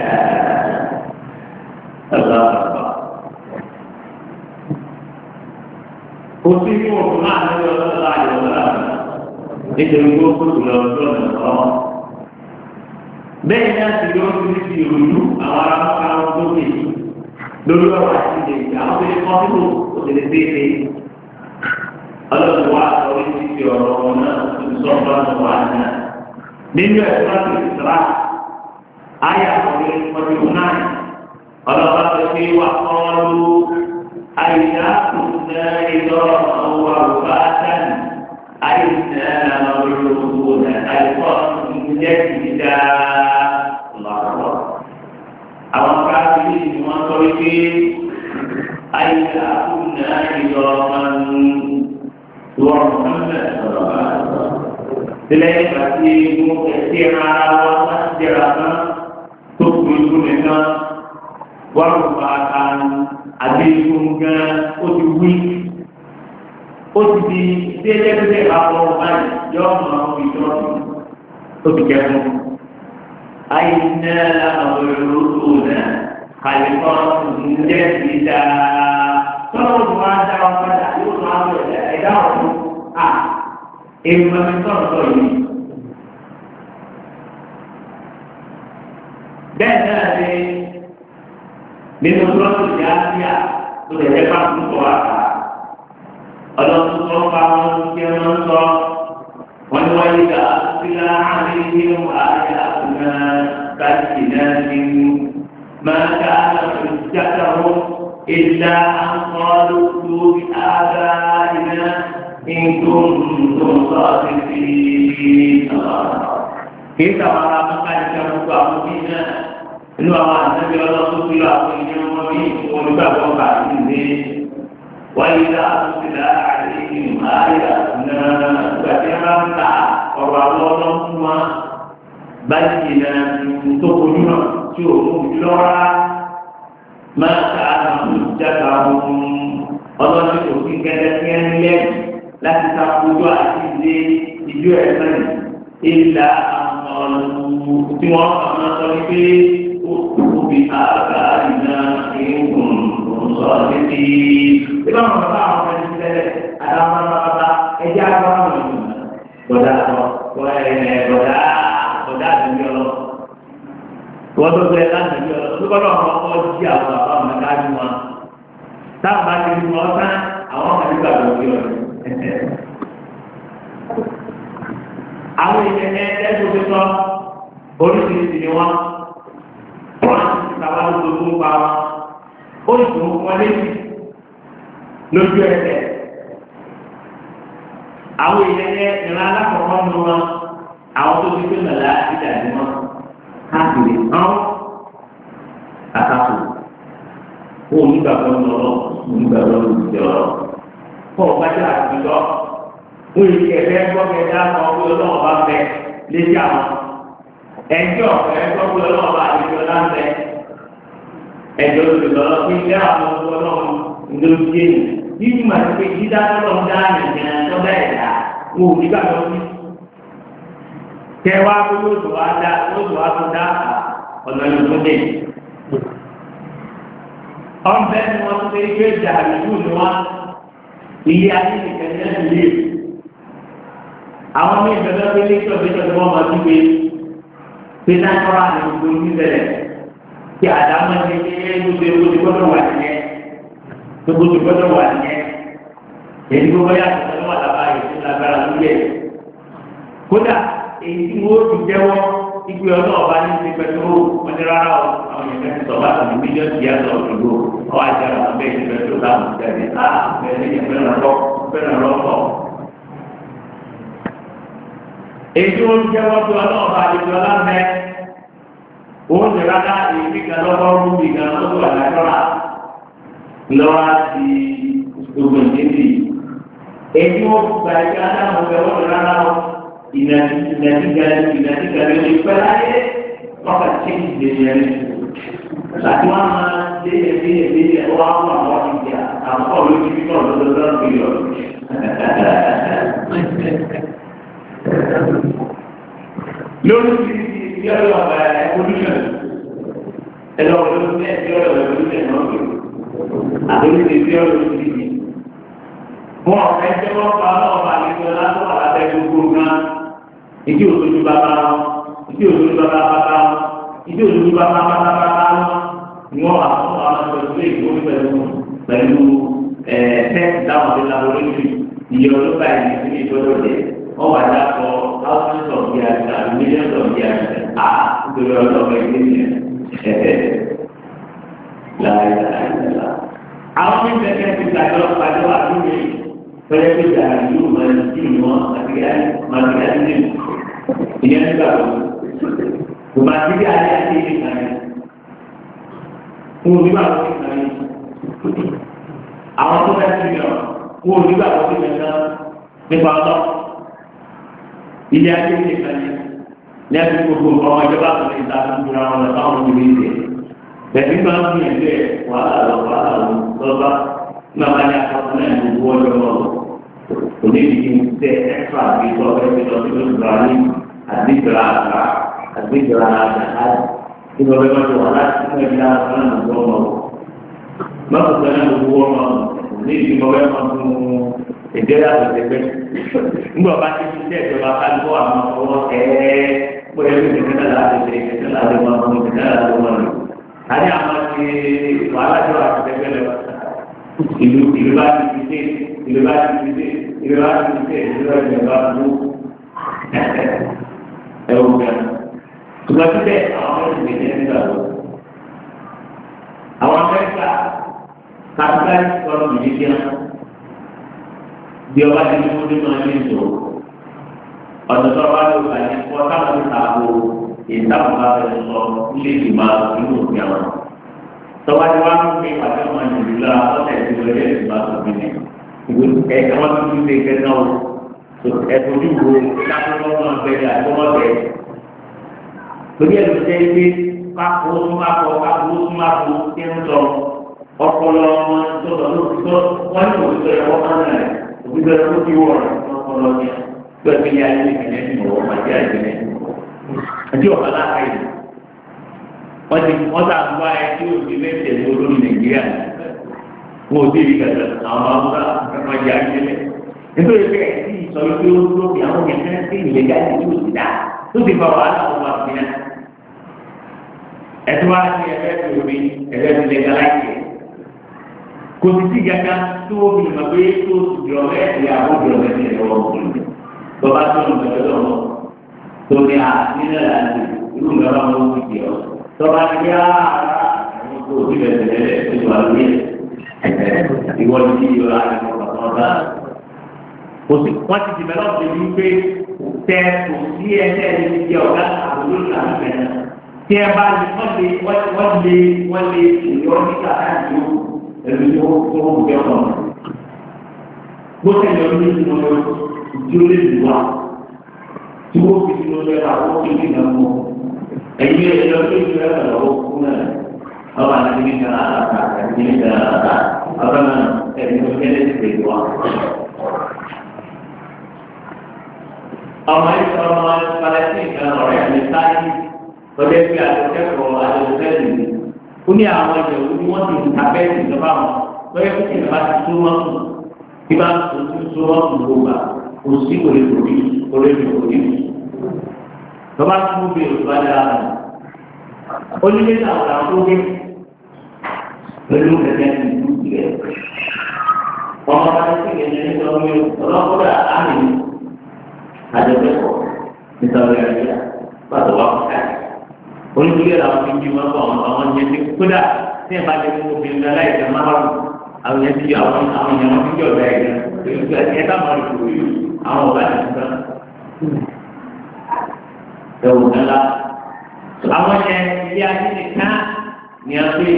Kò sí ní òkú náà ní ọlọ́dọ̀ láàyè ọ̀dọ́ nítorí pé ó kó jùlọ ọjọ́ ọ̀nà ọ̀rọ̀. Bẹ́ẹ̀ ni a sì lọ sí ti ìròyìn àwọn ará mọ́ká wọn tó dé lórí ọ̀rọ̀ àti ìdè àwọn tó lè kọ́ nínú òṣèlú déédéé. Ọlọ́dún wa sọ wípé ti ọ̀rọ̀ wọn náà tó ti sọ ọ̀rọ̀ ọ̀rọ̀ wa náà. Nínú ẹ̀sọ́ láti ìsirá, ayé àkọ́lé ọdún náà. Ọlọ́pàá tó fi wà kọ́ọ́lù àyíká kùnà ìlọ àwọn àrùbáṣá àyíká àwọn olùkọ́ àìkọ́ ìjẹ́ ìdá lọ́rọ̀. Àwọn káàkiri ni wọ́n sọ wípé àyíká kùnà ìlọ wọn wọ́n mọ̀ọ́mọ́ sọ̀rọ̀ bá sọ. Sílẹ̀ ìgbà tí mo kẹ̀sí ara wa wá sí jẹ́ra náà tó kù ikú nìkan. Wọ́n bá kan àdéhùn gan ó ti wí ó ti di déédéé àpọ̀ báyìí yọ ọmọ ìjọ ó ti kẹ́kọ̀ọ́. àyìnbá àwọn olóró náà kàlífọ́ ǹjẹ́ ti dá tọ́lọ́ tó máa dá wọn padà yóò máa wọ ẹ̀dá ọ̀tún à èèmọ̀ mi sọ̀rọ̀ sọ̀rọ̀ yìí. bẹ́ẹ̀ náà ni nínú sọ́ọ̀tù yáàbíà tó lè jẹ́ pàtó tó wà ká ọlọ́run tó ń fa wọn kí wọ́n ń sọ wọ́n ní wáyé ká sílá àríyìn àyà àkùnà káàkiri náà ní máa ká ìjáta wọn ìlà àkọọ́lù lórí àgbà iná ìdóńdó sọ́ọ̀tù sí ọ̀rọ̀. kì í sàwọn ará mọ́ká ìjà gbogbo àwọn bí náà inú àwọn àtẹ́bí ọlọ́run tó lọ àwọn ènìyàn wọn bí olùgbàgbọ́ bá ti lé wáyé láti dá àdéhùn àyà náà gbàdé máa ń ta ọ̀rọ̀ àwọn ọlọ́run fún wa báyìí náà tó kojú náà tí ò mú ojú lọ́wọ́ máa ta àwọn ìjàgbá ohun ọlọ́run tó fi kẹ́lẹ́ kí ẹni lẹ́yìn láti ta kojú àti ilé ìjọ ẹ̀sán ìlà àwọn ọ̀rọ̀ tí wọ́n kàn máa sọ wípé bi àgbàdìnà ìhùn sọ̀rọ̀dẹ́tì. Ìbá wọn bá àwọn ọmọ ẹni tẹ́lẹ̀ àdáwọn bàbá ẹjẹ́ àwọn ọmọ ẹni bọ̀dá sọ ẹ̀ bọ̀dá bọ̀dá àdúgbò ọlọ́. Wọ́n tó gbé láti ìlú ọlọ́ tó gbọ́dọ̀ ọmọ ọkọ jí àwọn bàbá ọmọ ẹ̀ka ní wọn. Táwọn bá ti mú ọ tán àwọn ọmọ ẹgbẹ́ àgbà òbí ọ̀rẹ́. Àwọn èèyàn ẹ̀ tó fi sọ oríṣiríṣi ni wọ́n. Wọ́n ti sábà lóko tó ń pa wọn. Ó sì tún wọn létí lójú ẹsẹ̀. Àwọn èèyàn yẹn ìran alákọ̀ọ́kọ́ nù wọn. Àwọn tó ti gbé nàlá ìdàdí wọn. Káàkiri hàn àtàkùn. Wọ́n onígbàgbọ́ ń lọ onígbàgbọ́ ń lọ ọ̀rọ̀. Fọ́ ọ̀gbájá àtijọ́. Wọ́n yìí kẹ̀kẹ́ gbọ́ kẹ̀kẹ́ àwọn ọmọ ọlọ́wọ́ bá bẹ létí àwọn. Ẹjọ́ ẹjọ́ pé ọlọ́ọ̀bá àdéjọ́ láńbẹ́ ẹjọ́ ló lọ lọ pé ilé àwọn ọmọ ọlọ́run ló ń gbé yìí yìí mà ní pé dídá tọ́lọ̀ ń dá nìyẹn tọ́lá ẹ̀dá wò ó nígbà tó ní. Kẹwàá kó yóò tó wá dá yóò tó wá tó dá ọ̀nà yóò tó dé. Ọ̀nbẹ́ ni wọ́n ṣe gbé jà àdúgbò ni wọ́n ilé ayé nìkan ní ẹ̀sìn lé. Àwọn mí ìjọba pé ní ìjọba ìjọba wọn máa dúpẹ́. Pena orang yang bunyi bela, si Adam ni dia itu dia itu juga wajib, itu juga wajib. Jadi kita ya semua apa itu laporan dia. Kuda ini semua dijawab, itu yang orang ini betul menerangkan orang yang sobat ini dia dia tahu oh ajar sampai betul tahu jadi ah ini yang benar roh benar roh. Itu jawab doa Allah di dalam net. Oh jaga ini kalau baru di dalam tu ada doa. Doa di tujuan ini. Itu baca ada beberapa doa. Inati inati jadi inati jadi dipelai. Maka ciri dia ni. Satu nama dia dia dia orang orang dia. Apa lu kita betul-betul video. Lori dia ada evolution. Kalau lori dia ada evolution, ada ni dia ada evolution. Mau kerja mau kalau bagi orang tu ada hubungan. Itu untuk bapa, itu untuk bapa bapa, itu untuk bapa bapa bapa. Mau apa orang berbeza, mau berbeza. Lalu eh set dalam laboratorium dia lupa ini itu dia. Oh ada ko thousands of years, millions of years. Ah, itu orang begini. La ilaha illallah. Awak ni berkata kita kalau pada waktu ni, pada kita itu mesti semua material material ini. Ini juga. Bukan dia ada ini kan. Mungkin baru ini. Awak tu kan dia. Mungkin baru ini kan. Sebab Ia ada ni kan, ni aku orang jawab kita tak orang tahu ni. Jadi kalau ni ada, wala wala, sebab namanya apa ni buat orang. Jadi ini extra di bawah itu itu berani, ada berada, ada berada, itu memang orang itu dia akan buat. Maka jangan buat ni di bawah itu. Dia ada sebab, mula bagi kita jawatan tu amat orang eh boleh kita dah ada kita dah ada orang kita dah ada orang. Hari amat di wala jawab kita lepas. Ilu ilu bagi kita, ilu bagi kita, ilu bagi kita, ilu bagi jawab tu. Eh bukan. Sebab kita awak ni kita tahu. Awak mereka katakan kalau begitu. Dia wajib mengikuti mengaji itu. Pada sahabat itu, kuasa kami tahu, kita mengajar sesuatu, ini dimaksud itu yang. Sahabat itu kami pada mengaji juga, apa yang diboleh dimaksud ini. Itu, eh, kawan itu kita tahu. Eh, itu juga, kita perlu membela, semua bela. Begitu jadi, kaku semua, kaku semua, yang so, ọpọlọ tó lọ tó wọn ní òṣìṣẹ́ ẹ̀kọ́ kan náà òṣìṣẹ́ ẹ̀kọ́ ti wọ̀ ọpọlọ ní pẹ̀lú ilé ayé ìkẹlẹ́ ní ọwọ́ pàdé àìsílẹ̀ àti ọ̀bá láàáyé wọ́n ti wọ́n tà ń wá ẹ tí ó ti lẹ́sẹ̀ ní olórí Nàìjíríà wọn ò dé ibi kẹsẹ̀ àwọn ọmọdé ẹ̀kọ́ ìyá ìṣẹ̀lẹ̀ nítorí pé ẹ̀sìn ìsọ yìí tó lóbi àwọn kẹ̀kẹ́ sí ìlẹ́gà tí ó ti dá tó ti fa wàhálà wọn wá sí náà ẹ̀tọ́ wá sí ẹ̀fẹ́ tó rí ẹ̀fẹ́ tó lẹ́gà láìpẹ́ kò sí sí gàgà tó o bí ma pé tó o sì jọ ẹ ẹ àwọn jọ ẹ ní ẹ̀rọ ọkùnrin bàbá tó ń bẹ̀rẹ̀ lọ́wọ́ tó ní à nílẹ̀ láti irú mi ọba wọn ti jẹ ọ tọ́ba ní yá ara àwọn tó o ti bẹ̀rẹ̀ lẹ́lẹ̀ tó wà lórí ẹ̀ ìwọ ní kí yọ ara ẹ̀ kọ̀ ọ̀tá kò sí wọ́n ti ti bẹ̀rẹ̀ ọ̀sẹ̀ yìí pé tẹ kò sí ẹsẹ̀ ẹni ti jẹ ọ̀gá àbúrò ìlànà bẹ̀rẹ̀ tí ẹ bá lè wọ́n lè wọ́n lè wọ́n lè ìyọ́ nígbà láti yóò ẹni tó tó ń bẹ ọmọ bó tẹ̀lé ọdún ní ìmọ̀ tí ó lè lù wá tí ó fi sínú lẹ́wà ó fi ní ìgbà mọ́ ẹ̀yìn ẹ̀yìn ọdún ìlú ẹ̀rọ lọ́wọ́ fún ẹ̀ ọba àti ní ìgbà àtàkà àti ní ìgbà àtàkà ọba náà ẹ̀yìn ọdún ẹ̀rẹ́ ti tẹ̀lé wa. ọmọ ìṣọ́ ọmọ palẹ́sìn kan ọ̀rẹ́ mi sáyé ọdẹ fi àtẹ̀kẹ́kọ̀ọ́ àtẹ̀kẹ́kọ̀ọ́ ó ní àwọn ìjọba tí wọ́n ti ta bẹ́ẹ̀ ìjọba wọn lọ́yẹ́ fún ìjọba ti tó wọ́n kù tí bá tó tó tó wọ́n kù ló gbà kò sí òye òye òye òye tọ́ba tó bí o bá dára mọ́ onílé náà wà tó dé pẹ̀lú kẹ̀kẹ́ ní ìlú ìrẹ̀ ọmọ bá ti kẹ̀kẹ́ ní ẹni tó ń gbé ọlọ́kọ́dà ámì àjọpẹ́pọ̀ nítorí àríyá pàtó wà fún káyọ̀ onílé náà fi ń bí wọn bọ̀ àwọn yẹn ti kódà tí ẹ̀ bá ti mú obìnrin náà láì jẹ́ márùn àwọn yẹn ti àwọn àwọn yẹn wọn fi jọ ọ̀gá ẹ̀ ẹ̀ ká máa lò wí àwọn ọ̀gá ẹ̀ ti tán ẹ̀wù ńlá àwọn yẹn ilé ayé nìkan ní a pé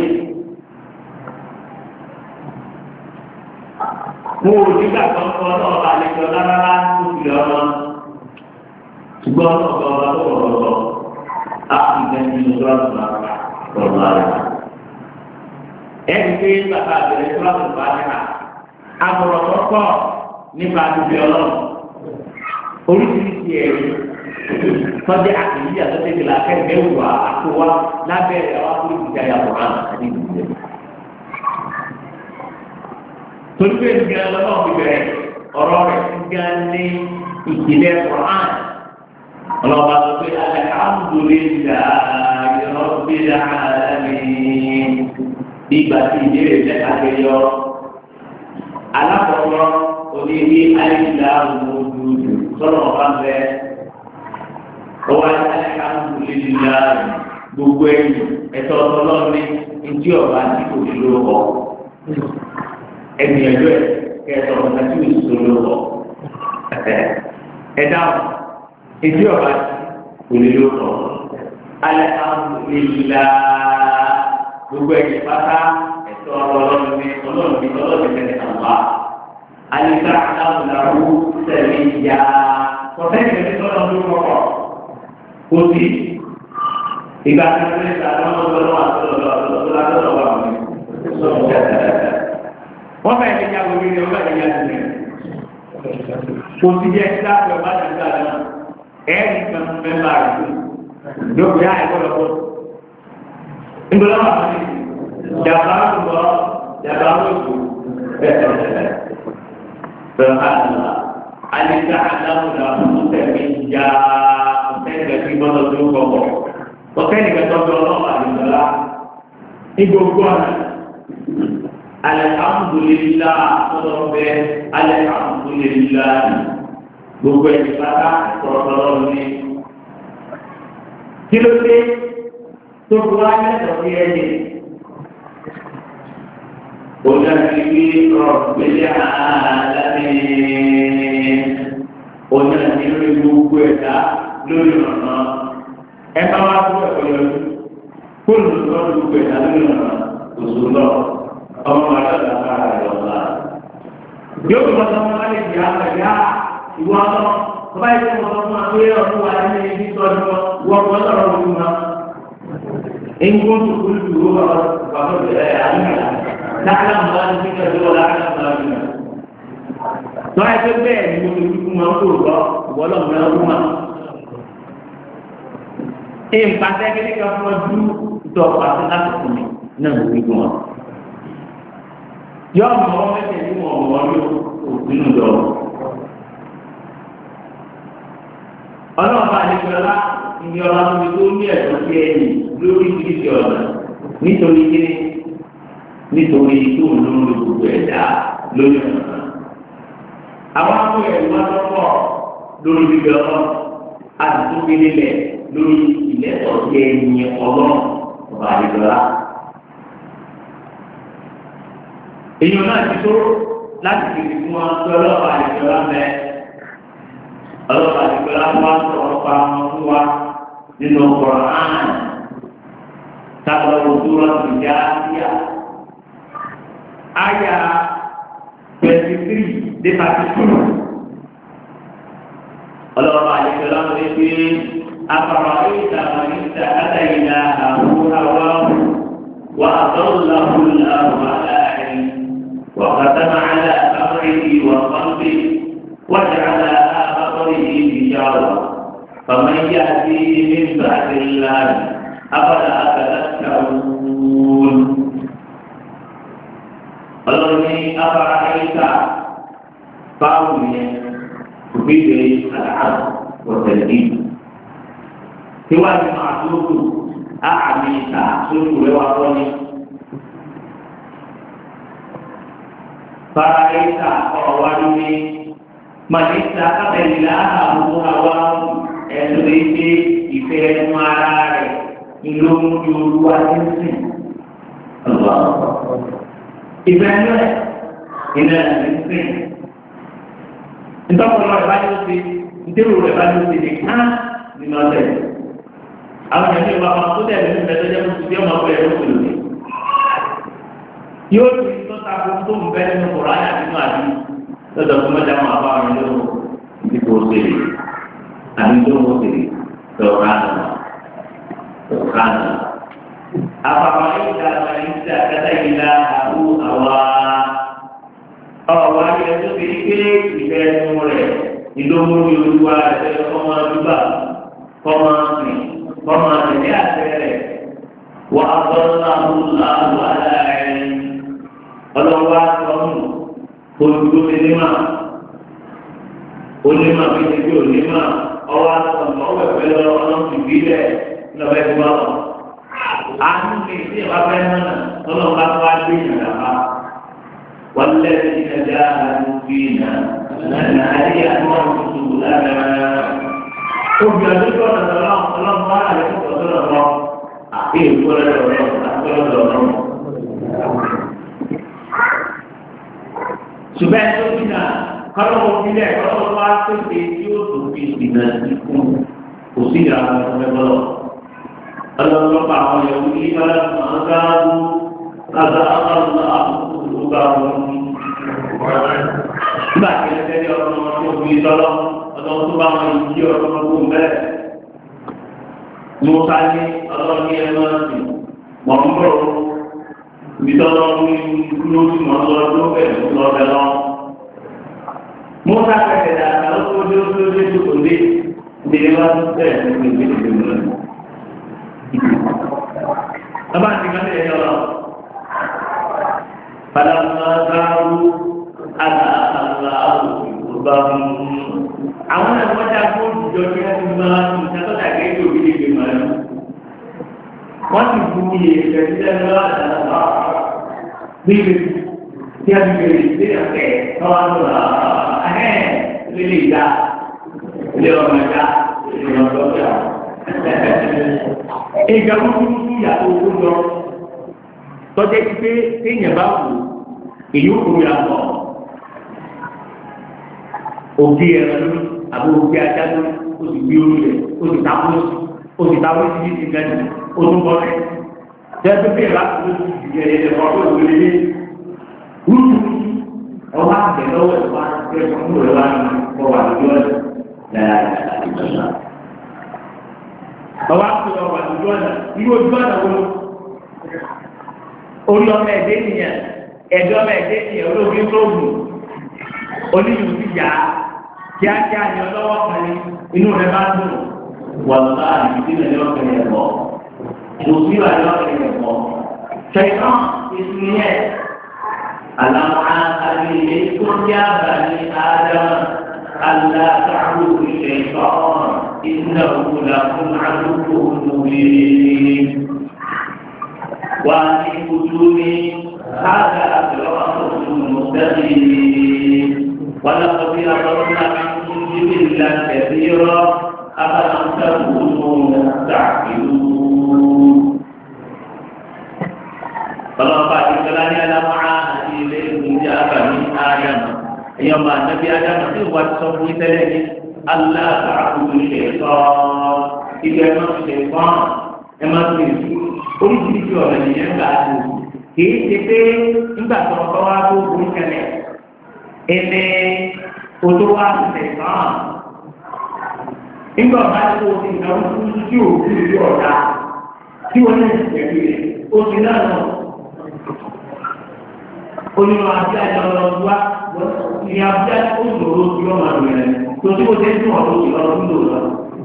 mo ò nígbà tó ń kọ́ náà bá lè jọ rárá tó fi ọmọ ṣùgbọ́n náà bá ọba tó wọ̀ lọ́wọ́ á fi gbẹ́ni ní ojú àtúntò náà lọ́wọ́ rẹ̀. ẹni pé bàbá àbẹ̀rẹ̀ tó láti bá a nípa àbọ̀rọ̀ tó pọ̀ nípa àdúgbò ọlọ́run oríṣiríṣi ẹ̀rí tọ́jú àkìlí àtọ́jú la kẹ́kẹ́ wà àkówá lábẹ́rẹ́ àwọn akórí ìjà yàtọ̀ hàn àti ìdílé. torí pé nǹkan lọ́nà bíbẹ̀rẹ̀ ọ̀rọ̀ rẹ̀ nǹkan ní ìjìnlẹ̀ Qur'an ọlọ́ba tó pé alhamdulillahi rabbil alamin ìgbà tí ìdílé jẹ́ àgbẹ̀yọ alákọ̀ọ́kọ́ oníbi àìsíláàmù ojúdù sọ́nà ọ̀bá bẹ́ẹ̀. Ọwọ́ alhamdulillah gbogbo ẹ̀yìn ẹ̀tọ́ ọlọ́ọ̀ni ntí ọba tí kò ní ló kọ́ ẹ̀gbìyànjú ẹ̀ kẹ́ẹ̀tọ́ ọba tí kò ní ló kọ́ ẹ̀dá ntí ọba kò ní ló kọ́ alhamdulillah gbogbo ẹ̀yìn pátá ẹ̀tọ́ ọlọ́ọ̀ni ọlọ́ọ̀ni ọlọ́ọ̀ni tẹ̀lé àwa alika aláwùláwù tẹ̀lé ya kọ́tẹ́ ìgbésẹ̀ tọ́lọ́ ló kọ́ kòtì ìgbà tí wọ́n ti sàrọ̀ wọn lọ́wọ́ àtọ́lọ́lọ́ àtọ́lọ́lọ́ wà mí. wọ́n fẹ́ẹ́ ní ìyàwó mi ní ọgbà ìyá ti rẹ̀. kòtì jẹ́ síláàpù ẹ̀ bá ti gbà náà ẹ̀ẹ́dì kan mẹ́mbà rẹ̀ yóò yá ẹ̀kọ́ lọ́kọ́. nígbà wọn àti jàmbá ń bọ̀ jàmbá ń bọ̀ bẹ̀rẹ̀ àná alika aláwùláwù tẹ̀mí já ọ̀kẹ́nìkan tí gbọ́dọ̀ tó kọ̀kọ̀ ọ̀kẹ́nìkan tó gbọ́ ọlọ́wọ́ àdìsọ́lá ní gbogbo ọ̀nà alhamdulillah tọ́lọ́ bẹ́ alhamdulillah gbogbo ẹ̀mí pátá tọ́lọ́ ní. kí ló dé tó bu ayé lọ́sí ẹ̀yẹ onídàbíbí ọ̀gbẹ́lẹ́ àlámẹ́ onídàbíbí gbogbo ẹ̀dá lórí ọ̀nà ẹ bá wá tó ẹ̀kọ́ yọjú kóòlù lọ́dún gbogbo ẹ̀dá lórí ọ̀nà òṣù lọ ọmọ àdọ́dà kára rẹ̀ ọ̀la. yóò tó lọ́sọ̀ wọn láti di àwọn ẹ̀dá ìwọ ọ̀nà bàbá yìí tó lọ́sọ̀ fún wa pé ọdún wa ní ibi tọ́jú wọn wọ́n lọ́rọ̀ ojú wa. ẹ̀ńgbọ́n tó kúrú dùró bàbá ẹ̀ àdúgbò تعلم ما أنك ولا أعلم ما أنك لا يتبع المسلمين موضوعا ولا منهما إن بعدك لك فوجو توقعت أكثر نعم يوم ما تجي ما هو يوم يوم ọlọ́run bá lè gbọ́lá ìní ọlá tó tó ní ẹ̀sọ́ sí ẹ̀yìn lórí ìdíje ọ̀nà nítorí kíni nítorí tó ń lórí gbogbo ẹ̀dá lórí ọ̀nà. àwọn akọ ẹ̀rù wá lọ́pọ̀ lórí bíbẹ̀ ọlọ́run àti tó gbé nílẹ̀ lórí ìlẹ́tọ̀ sí ẹ̀yìn ọlọ́run ọba àdìgbọ́lá. èèyàn náà ti tó láti fi fún wọn pé ọlọ́pàá àdìgbọ́lá mẹ́ ọlọ́pàá àdìgbọ́lá wá sọ̀rọ̀ pa wọn fún wa nínú Kùránì tábà ojú láti já síyà. Aya twenty three dé thirty two. Ọlọ́pàá àdìgbọ́lá ń lé pé afárá ìtàwọn ìta àtàyìnà àwọn àwọn wà àtọ́láhù àwọn àlàyé wà kàtàmà àlà àkàrẹ̀ wà pàmpé wà jàlá àkàrẹ̀ ìjàwá. فمن يأتي من بعد الله أفلا تذكرون الذي أفرأيت فاوية تفيد العبد والتدبير tí wàá ní máa tó kù á àmì ìta sójú rẹ wá kọ́ ni. Para ìta ọ̀rọ̀ wá ní màlíta kábẹ̀lá àwọn àwa ẹ̀sùn lè ṣe ìfẹ́ ẹnu ara rẹ̀ ìlú olúwa ní sìn. Ìfẹ́ ẹnu rẹ̀ iná ní sìn. Ìtọ́kùnrin rẹ̀ bá yóò ṣe ìdérò rẹ̀ bá yóò ṣe ní ká nínú ọ̀sẹ̀. Àwọn ènìyàn ní ìwà ọmọ tó tẹ̀lé ní ìfẹ́ tó jẹ́ fún ti ọmọ ọ̀pẹ ẹ̀rọ pẹ̀lú mi. Yóò ti tó ta kó tó ń bẹ́ nínú kòrò ayé àti inú àbí lọ́dọ̀ fún mẹ́ta máa bá wọn lọ́wọ́ nípò òṣèlú àbí tó ń òṣèlú tọ̀rọ̀ àná tọ̀rọ̀ àná. Àpapọ̀ ìgbà àwọn ìgbà kẹta ìlà àbú àwa ọ̀wá yẹn tó fi ké ìfẹ́ ẹnu rẹ̀ ìlómúlò olúwa rẹ̀ kọ́mọ dúbà kọ́mọ sìn kọ́mọ tẹ̀lé àtẹ rẹ̀ wà á bọ́ láwùlá wà láàrin ọlọ́wọ́ àtọ́nù olùdó onímọ̀ onímọ̀ bí ti bí onímọ̀ ọwọ́ àtọ́nù ọwọ́ ẹ̀fẹ́ lọ́wọ́ ọlọ́run ti bí lẹ̀ lọ́wọ́ ẹ̀fẹ́ bá wọn. àánú mi ìdí ìwà fẹ́ náà lọ́wọ́ bá wá gbé ìyàrá bá wọ́n lẹ́sìn ìdájà àdúgbìnà lẹ́nà àdéhà tó wọ́n tuntun lára. obì àdúgbò ọ̀nà ọlọ́run bá rẹ̀ tó tọ́ sọ́dọ̀ lọ àbí ìfúnra ọlọ́run àti ọlọ́run. ṣùgbọ́n ẹni tó bí náà kọ́lọ́ wọn fi lẹ̀ kọ́lọ́ wọn wá pèsè tí ó tó fi ìdìnnà ikú kò sí ìyá àwọn ọmọ ẹgbẹ́ lọ. ọlọ́pàá àwọn yòówù ní ìbára fún àwọn gáàrú lábá àwọn àbúrò bá wọn. nígbà tí ẹ tẹ́lẹ̀ ọmọ tó fi tọ́lọ́ ọlọ́run tó bá wọn yìí jí ọmọ tó ń bẹ́ẹ̀. mo ká ní ọlọ́run ní ẹnu ọ̀sìn mọ̀ ń bọ̀ bitɔlɔ ni lórí mɔlɔ tó bẹ lọ bẹ lọ mɔta kẹkẹ dà kálọ tó dé tó dé tó tó dé ndé wa tó bẹ tó dé tó dé tó dé aba ti ka tẹ yọ lọ padàmà gàrú àlà àlà òbá mu àwọn ẹgbẹ́ tí a kó jọ kí wọ́n ti máa ń sàtọ́ dàgé tó bí lè gbé máa ń wọ́n ti bu iye ìfẹ̀sílẹ̀ lọ́wọ́ àdàlà bíbí tí a ti bèrè sí ọ̀kẹ́ lọ́wọ́ àdàlà ahẹ́ lílé ìdá ilé ọmọ ìdá ilé ọmọ ìdá. ìgbà kúkúrú yàtọ̀ owó lọ tọ́jú ti pé téèyàn bá wù èyí ó kúrò yà pọ̀ òbí ẹ̀rọ lórí àbí òbí ajá lórí ó sì gbé orí rẹ̀ ó sì ta kúrò ó sì ta kúrò sí ti gẹ́gẹ́ olùkọ́ rẹ̀ jẹ́bi bí ìlà tó ti di ẹ̀yẹ ọ̀pọ̀ ìwé wúlù ọba àgbẹ̀ lọ́wọ́ ẹ̀ wá ẹ̀ fún ìwé wa ní ọwọ́ àdúgbò ẹ̀ lẹ́yìn ọba àgbẹ̀ ọwọ́ àdúgbò ẹ̀ irú ojú ọ̀nà wo orí ọmọ ẹ̀dẹ́ nìyẹn ẹ̀dẹ́ ọmọ ẹ̀dẹ́ nìyẹn olóògbé tóògùn oníyìí ti yá kíákíá ni ọlọ́wọ́ kan ní inú rẹ̀ bá dùn wọ́n bá ìdílé ní ọ̀kẹ́ yẹn bọ̀. Musibah adalah kelompok. Syaitan isinya alam alaikum ya bani Adam alla ta'budu syaitan innahu lakum aduwwun mubin. Wa ibuduni hadza siratal mustaqim. Wa laqad arsalna minkum jibilan katsira afalam takunu ta'qilun. Kalau Pak Iqbalani adalah ma'ahadi ilaihi ja'abani Adam yang mana Nabi Adam itu buat sopu kita lagi Allah ta'budu syaitan itu emang syaitan emang itu oríṣiríṣi ọ̀rọ̀ nìyẹn ń gbà tó kìí ṣe pé nígbà tó ọkọ wa tó burú kẹlẹ̀ ẹni odó wa ti ṣaitan nígbà wọn bá tó o ti ìnáwó fún tí o kú ìlú ọ̀dà tí wọ́n ní ìṣẹ̀lẹ̀ rẹ̀ o ti náà nọ. Onímọ̀ àti àjọyọ̀ wa ní abúlé òṣòro tí wọ́n máa bẹ̀rẹ̀ tó tí kò tẹ́ sí wọn lóṣù lọ́wọ́ tó lò lọ.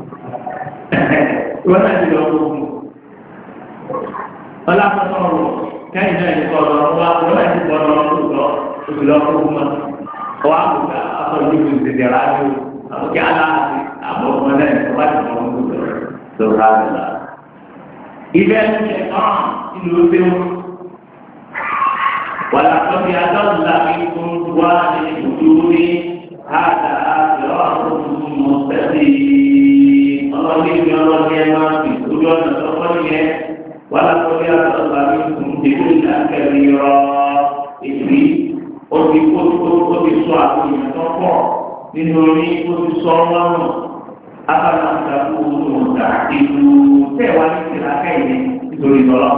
Ìwọ́n náà ti lọ fún un. Ọlápẹ́sọ̀ ọ̀rọ̀ kẹ́yìn náà ti kọ́ ọ̀rọ̀ wa wọ́n náà ti kọ́ ọ̀rọ̀ tó lọ oṣù lọ fún un. Ọwọ́ àbùkà afọ ìlú ìdíje rájò àbùkà aláàbí àbọ̀ ọmọ náà ti wá ti lọ fún un. Subhanallah. Ibẹ̀ ń ṣe tán ìlú bẹ́ẹ̀ wàlàkọ́ bí adáwùlá mi kún wá ní ìlú ní àdá àlọ́ mọ̀tẹ́lì ọlọ́dún ìgbẹ́ ọlọ́dún ẹ̀ máa fi ojú ọ̀nà lọ́kọ́ yẹn wàlàkọ́ bí adáwùlá mi kún ìlú ní akẹ́rì rọ ìlú ó ti kó ó ti sọ àwọn èèyàn tó pọ̀ nínú orí ó ti sọ wọn nù abala ìdàgbò òǹtà ìlú tẹ̀wá ní ìlàkà yìí nítorí lọ́lọ́.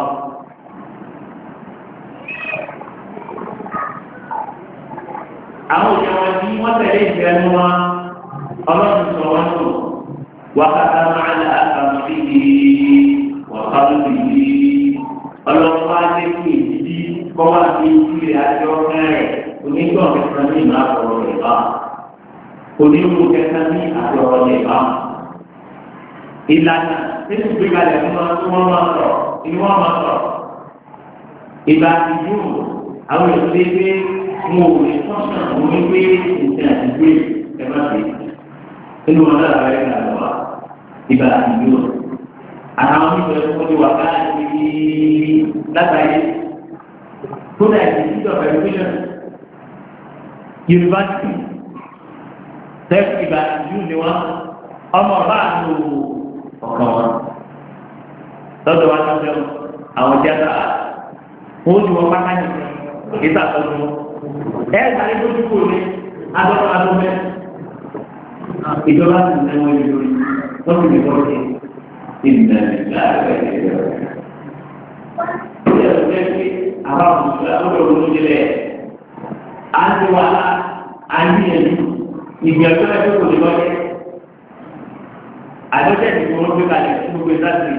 àwọn òṣèlú wọn tí wọ́n tẹ̀lé ìfẹ́ nu wọn ọlọ́run sọ wọn nù wákàtá máa ń àkàmọ́ ìdí wàhálà ìdí ọlọ́run wá lé kí ìdí kọ́ wá sí ìdílé àjọ kẹrẹ̀ onígbọ̀n kẹta ní ìlú àkọ́rọ̀ rẹ̀ bá onígbọ̀n kẹta ní àkọ́rọ̀ rẹ̀ bá ìlànà nínú ìgbékalẹ̀ fún wọn tí wọ́n máa sọ ni wọ́n máa sọ ìgbà ìdú àwọn èdè pé mo ò lè fọ́sàn mo ní pé ìsìn àdúgbò ẹ má ṣe nínú wọn náà rẹ̀ ń lọ ìgbà ìdú àwọn oníbẹ̀rẹ̀ fún mi wà káàkiri látàrí kódà institute of education university tẹ́sí ìgbà ìdú ni wọ́n ọmọ ọba àti ọ̀kan wọn lọ́dọ̀ wa tó fẹ́ àwọn tíátà wọn ó ti wọ pátá nìkan ìta tọ́jú wọn ẹ ẹ sáré lójú kò ní adọ́rọ̀ adọ́mẹ́ ìjọba ti ń tẹ́wọ́ ìlú lórí wọ́n ti lè bọ́ọ̀dé ìdílé ìgbà rẹ̀ ẹ̀rọ. ó yẹ kó jẹ́ pé àbá mùsùlùmí àbúrò olójúlẹ̀ á ti wà á ní ẹ̀lú ìgbìyànjú ẹ̀kọ́ kò lè bọ́ọ̀dé àdójẹ́ ti wọ́n gbé kalẹ̀ fún gbogbo ìdájọ́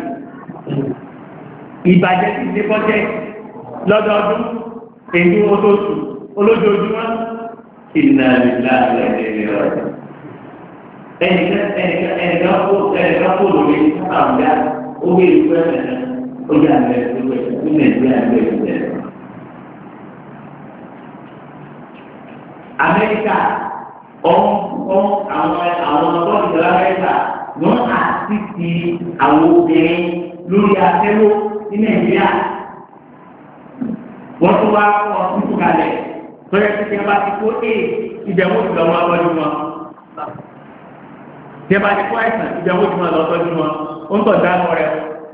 ìbàjẹ́ ti dé bọ́jẹ́ lọ́dọọdún èyí olóṣù olójoojúmọ́ ìnà ìlà ìlẹ̀ ọ̀rẹ́ ẹnìkan ẹnìkan ẹnìkan kó ẹnìkan kó lórí àwùjá ó gbé ìlú ẹ̀sẹ̀ náà ó yà ń bẹ̀ gbogbo ẹ̀ ní nàìjíríà ń bẹ̀ gbogbo ẹ̀. Amẹ́ríkà ọ̀hún ọ̀hún àwọn àwọn ọlọ́ọ̀dì ìjọba Amẹ́ríkà wọ́n àti ti àwọn obìnrin lórí afẹ́wó ní nàìjíríà wọ́n tún wá wọ́n tún tún kalẹ̀ tọ́jà tí a bá ti kó é ìdẹ̀wò ìdánwò abọ́jú wọn tí a bá ti kó àìsàn ìdẹ̀wò ìdánwò lọ́tọ́jú wọn ó ń tọ̀ dáná rẹ̀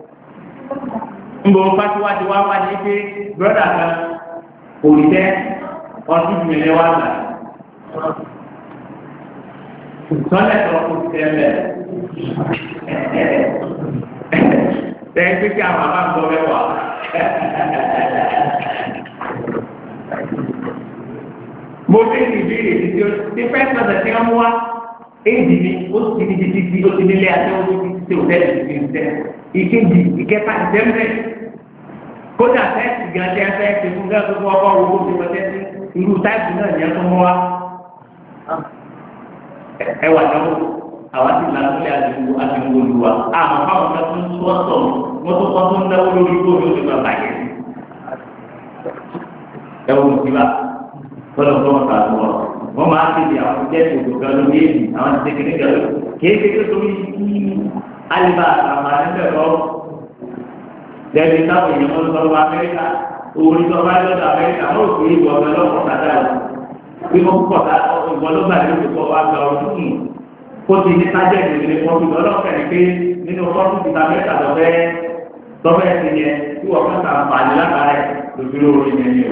ń bọ̀ fásiwájú wá wá ní pé brọ́dà kan kò rí tẹ́ ọdún ìgbìmọ̀ wá gbà sọ́lẹ̀ tó kò tẹ́ mẹ́rẹ̀. Tẹ́lẹ̀ pé kí àwọn àbá ń gbọ́ mẹ́wàá. Mo ní ìbéèrè títí ó ti fẹ́ sọ̀tẹ̀ tí wọ́n mú wá. Éèdì ni ó ti ní títí tí ó ti nílé àti ó ti ti òtẹ́lẹ̀ ti fi ń tẹ́. Ìkejì ìkẹta ìtẹ́mẹ́. Kódà tẹ́sì gan tẹ́ fẹ́ ti fún gẹ́gẹ́ fún ọkọ̀ owó ti wọ́n tẹ́sí. Irú táìpù náà ni ẹ tó mú wá. Ẹ wà náà àwọn ti là lórí àdìgbò àdìgbò olùwà àmọ́ báwọn kan tó ń tó ọ̀tọ̀ wọ́n tó kọ́ tó ń dáwọ́ lórí góòlù ó ti máa bàjẹ́. ẹ wo ti bá tọ́lọ̀ tó wọn kà lọ́wọ́ wọ́n máa ti di àwọn jẹ́ ìgbòho kan lórí èdè àwọn ti tẹ̀lé kan lórí kéékèèké torí kí alibà àwọn àdìgbò ẹ̀kọ́ lẹ́bi táwọn èèyàn wọn lọ́wọ́ Amẹ́ríkà owó ní sọ́wọ́ lọ́dọ̀ Amẹ́ríkà wọ́n ò fi ìwọ ọ̀gá lọ́kọ̀ kàdá bí wọ́n kọ̀ ìwọ ló gbà lóṣù kọ́ wa gba ọdún kó ti ní sájẹ́ ìrìnlẹ̀ fọ́ọ̀tù lọ́lọ́kẹ́ ni pé nínú fọ́ọ̀tù ti ta mẹ́ta lọ́fẹ́ lọ́fẹ́ ti yẹ tí wọ́n fẹ́ ta pàdé látara ẹ̀ lójú lórí yẹn ni o.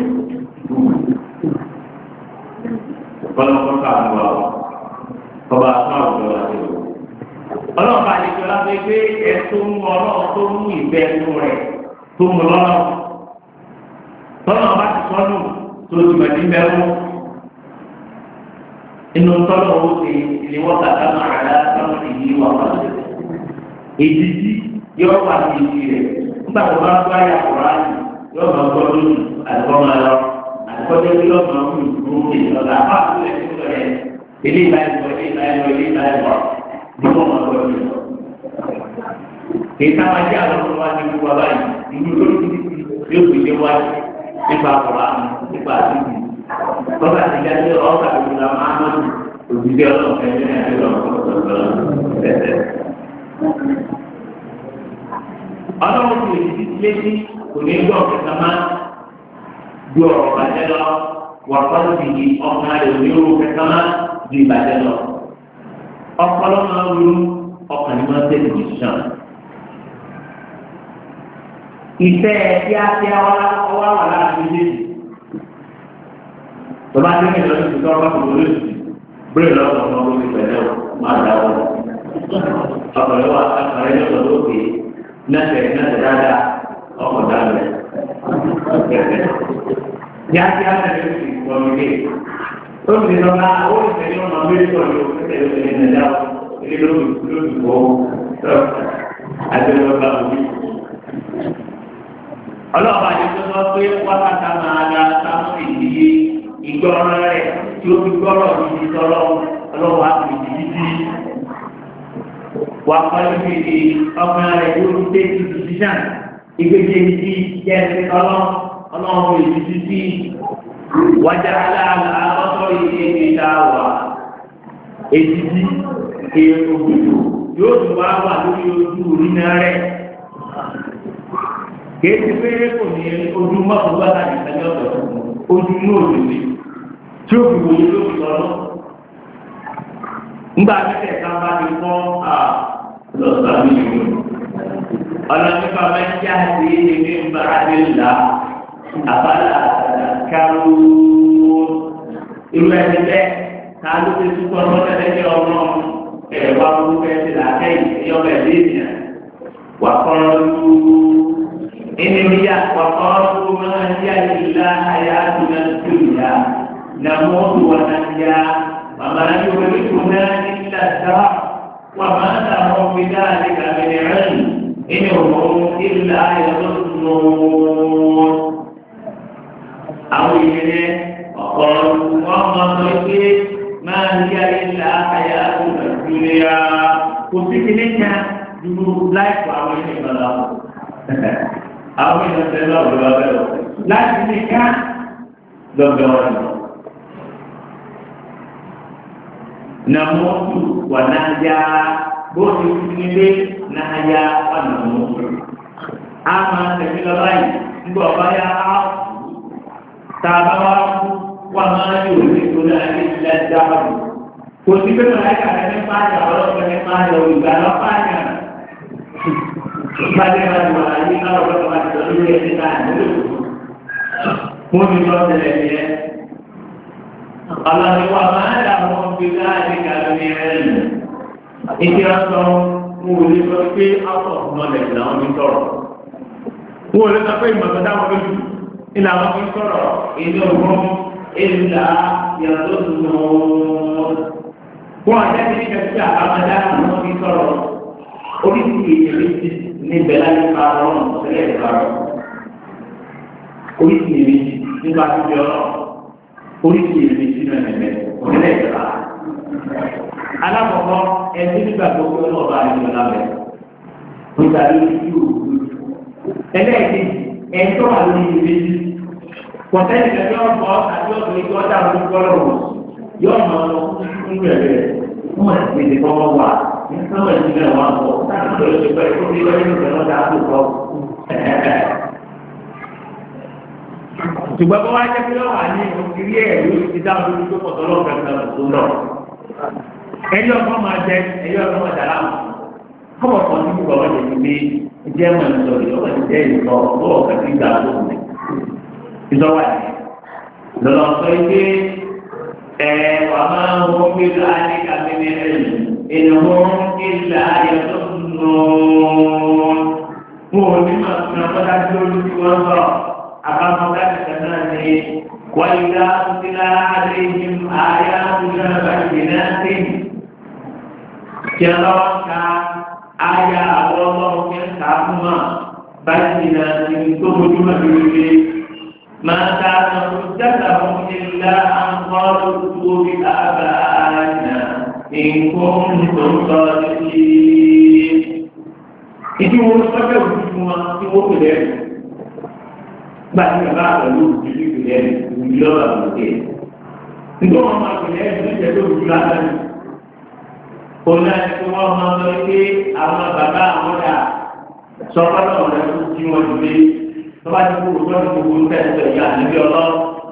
Ọlọ́pàá ká àwọn àwọn ọba àtúnwá òjò láti lò. Ọlọ́pàá àlejò láti pé ẹ tó mú ọlọ́run tó mú ìfẹ́ inú rẹ̀ tó mú lọ́nà. Tọ́lọ̀ bá ti sọ́nù tó ti mọ̀ ní bẹ́ẹ̀ inú tọ́lọ̀ ó ti ni wọ́n kàkà máa rà lọ́wọ́ ìdí wọn wá. Èdè tí yóò wà ní ìdí rẹ̀ nígbà tó bá gbọ́ àyà kọ̀ọ̀rọ̀ àyè yóò máa gbọ́ lónìí àtìkọ́ máa lọ àtìkọ́ tó yóò máa kú ìdúró ní ìlọ́lá àpá àtúnlẹ̀ tó lọ yẹn ilé ìbáyìí ilé ìbáyìí ilé ìbáyìí wọ̀ ní wọ́n máa gbọ́ lónìí. Kì í sábà jẹ́ àwọn ọmọ wa ní gbogbo abáyé ìlú lórí títí yóò fi dé wáyé nípa àkọ́rọ̀ àmì nípa àdúgbò. Bọ́lá ti dá sí ọ̀ọ́kà tó ti la máa mọ́ òjijì ọlọ́ọ̀kẹ́ ní ẹ̀jẹ̀ lọ́wọ́ ọlọ́run ti lè ti létí kò ní gbọ́ kẹta máa ju ọ̀rọ̀ bàjẹ́ lọ wà pọ́lù bìí ọkàn rẹ̀ ní orú kẹta máa ju ìbàjẹ́ lọ. ọpọlọ máa wúlú ọkàn ní máa ń tẹ̀lé ìṣàn. ìfẹ́ kíákíá wá wà láti ilé tọ́ba tí mi lọ sí ìtọ́ ọba kò lórí bírè lọ́wọ́ ọmọ orí pẹ̀lẹ́ o máa dà wọ́n. ọkùnrin wa ọkùnrin yóò lọ lókè nẹ́sẹ̀ nẹ́sẹ̀ dáadáa ọkọ̀ dáadáa. kíákíá lẹ́yìn oṣù ìgbọ̀nmílẹ̀ ó sì lọ bá owó ìtẹ̀lé ọmọ abẹ́rẹ́ tó ọ̀yọ́ ìtẹ̀lé ìtẹ̀lé ìtẹ̀lé ilé lórí lórí ìwọ́ àjọyọ̀ ọba òbí. ọlọ́ọ̀bá yìí tó sọ pé wákàtá máa ra sáfù ìdíyé ìgbọ́ràn rẹ̀ tí ó fi gbọ́rọ̀ níbi tọ́lọ́ ọlọ́wọ́ àpèjì títí wà pẹ̀lú ìdí ọkùnrin rẹ̀ yóò fi tẹ́tí decision ìgbésẹ̀ ìdí jẹ́ ẹ̀sìn tọ́lọ́ ọlọ́wọ́ èyí títí wájà aláàlá ọ̀tọ̀ ìdí ìdá wà èyí tí èèyàn òbúdù yóò tún wá wà lórí ojú oríná rẹ̀ kéèké pé kò ní ojú mọ́tò bá láti sẹ́yìn ọ̀dọ̀ ojú ní òjòjì tí ó fi wòye ló fi lọ́nà. Nígbà mẹ́tẹ̀ẹ̀ta bá ti fọ́ lọ́sàbí ìlú. ọ̀nà nípa mẹ́tí àti ìdílé ń bá adéla àbálà káró irú ẹni bẹ́ẹ̀ ká ló ti túbọ̀ lọ́tẹ̀lẹ́jẹ́ ọmọ ẹ̀wà orúkọ ẹ̀sìn làákẹ́yìn ẹ̀yọ́ bẹ̀rẹ̀ lẹ́yìn wà kọ́rọ́ lù إنما وقالوا ما هي إلا حياتنا الدنيا نموت ونحيا وما يهلكنا إلا الدهر وما لهم بذلك من علم إن هم إلا يظنون أو وقالوا وما ما هي إلا حياتنا الدنيا وسكنتها لا يقع من البلاغ àwọn èèyàn tẹ náà lọ́wọ́ bẹ́ẹ̀ láti ní ká lọ́gbẹ̀ wọn lọ. Nàmọ́tù wà náà yá bóòdù nílé náà yá wà nàmọ́tù. A máa tẹ̀lé lọ báyìí nígbà ọba yá á tá a bá wá kú wà máa yóò ní ìtòlá ní ilẹ̀ dáhùn. Kò sí pé màá yà kàkẹ́ ní pààyà ọlọ́pàá ní pààyà òyìnbá lọ́pàáyà. Ìgbàdé máa ti wà láyé káwọn ọlọ́pàá máa ti lọ lórí ẹni náà nílò. Wọ́n mi lọ tẹ̀lé ní ẹ. Ọlọ́ni wa máa dà wọ́n fi láàrin kàlọ́ ní ẹ̀rìn. Ìdí ọ̀sán mo ò lè sọ pé out of knowledge làwọn fi sọ̀rọ̀. Mo ò lè sọ pé ìmọ̀tò dáwọn lójú ní làwọn fi sọ̀rọ̀. Ìdí ọ̀gbọ́n ìlà yàtọ̀ nù. Wọ́n àjẹ́ ti ní kẹ́kẹ́ àbámadá àwọn fi sọ̀rọ̀. Oríṣi èèyàn méjì níbẹ̀ láti pa ọlọ́run sílẹ̀ ìparọ́. Oríṣi èèyàn méjì nípa fífi ọlọ́run. Oríṣi èèyàn méjì náà nìbẹ̀ ònílẹ̀ ìjọba. Alákọ̀ọ́kọ́ ẹni nígbà tó fi ọlọ́ọ̀bá àyẹ̀wò lábẹ́. Nígbà tó fi yí òkú. Ẹlẹ́ẹ̀kejì ẹni tó wà lórí ìwé méjì. Pọ̀tẹ́lì kẹ́kẹ́ ọ̀pọ̀ àti ọ̀pọ̀ ìjọ ọ̀dà olùkọ́lọ́run yóò mọ̀ ọ́ fún ìrẹ̀lẹ̀ fún ẹ̀sìn ìdíkọ́mọ́ wà. Sama juga orang tua, tak boleh cepat itu dia ini kalau dah tu kau. Cuba bawa aja kita wani, kiri eh, kita harus itu potong kerana betul. Elok kau macam, elok kau dalam. Kau kau ni bawa jadi ni, dia mana tu, dia mana dia itu, kau kau tinggal tu. Itu wani. Dalam segi eh, wama mungkin ada kami ni. إنهم إلا يظنون هو لما نقول في وضع أقام ذلك الناس وإذا تتلى عليهم آياتنا بينات جرت آيات الله ينفعهما بينات تهجم به ما كان حجتهم إلا أن قالوا ائتوا بآبائنا إن كنتم صادقين. Itu urus pada semua semua kalian. Banyak orang lalu jadi kalian bila lagi. Itu orang kalian jadi bulan. Bulan semua orang lagi, orang bapa, orang sọ́kọ́ náà rẹ̀ tó jí wọn jù lé tó bá ti kú òótọ́ ní gbogbo ń tẹ̀sẹ̀ ìyá níbi ọlọ́.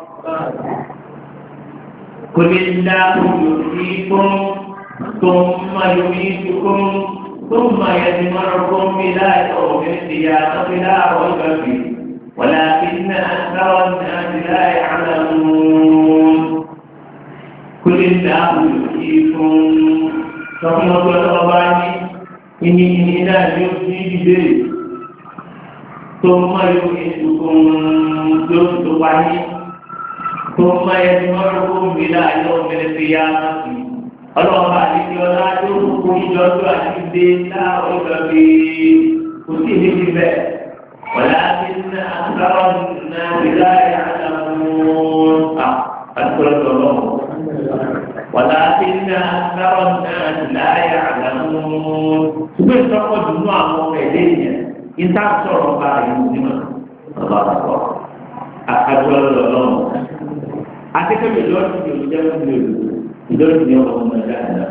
kò lè dá olùsí fún tó ń má yomi tukún tó ń má yẹni mọ́rọ̀ fún mi láì ọ̀gbìn ti yá lọ́bí láàrọ̀ ìgbàgbé ولكن أكثر الناس لا يعلمون كل الله يحييكم sọ́kùnrin ọdún ọdún ọba ní ìní ìní náà ní ó ti dìde tó mọ́ ìlú ìdùkún tó tó wáyé tó mọ́ ẹni mọ́rọ́ kó gbìlá ìlú ọ̀gbẹ̀rẹ̀ fi yá sí ọlọ́ọ̀bá àti ọlá tó kó ìjọ́jú àti ìdè láàrọ̀ ìgbàgbé kò sí ìdí bẹ́ẹ̀ ولكن أكثر الناس لا يعلمون أذكر الله ولكن أكثر الناس لا يعلمون سبحان الله جموع موقعين إن تأثر الله يمكن الله أكبر أكبر الله أتكلم بالله يجب أن يجب يوم الجنة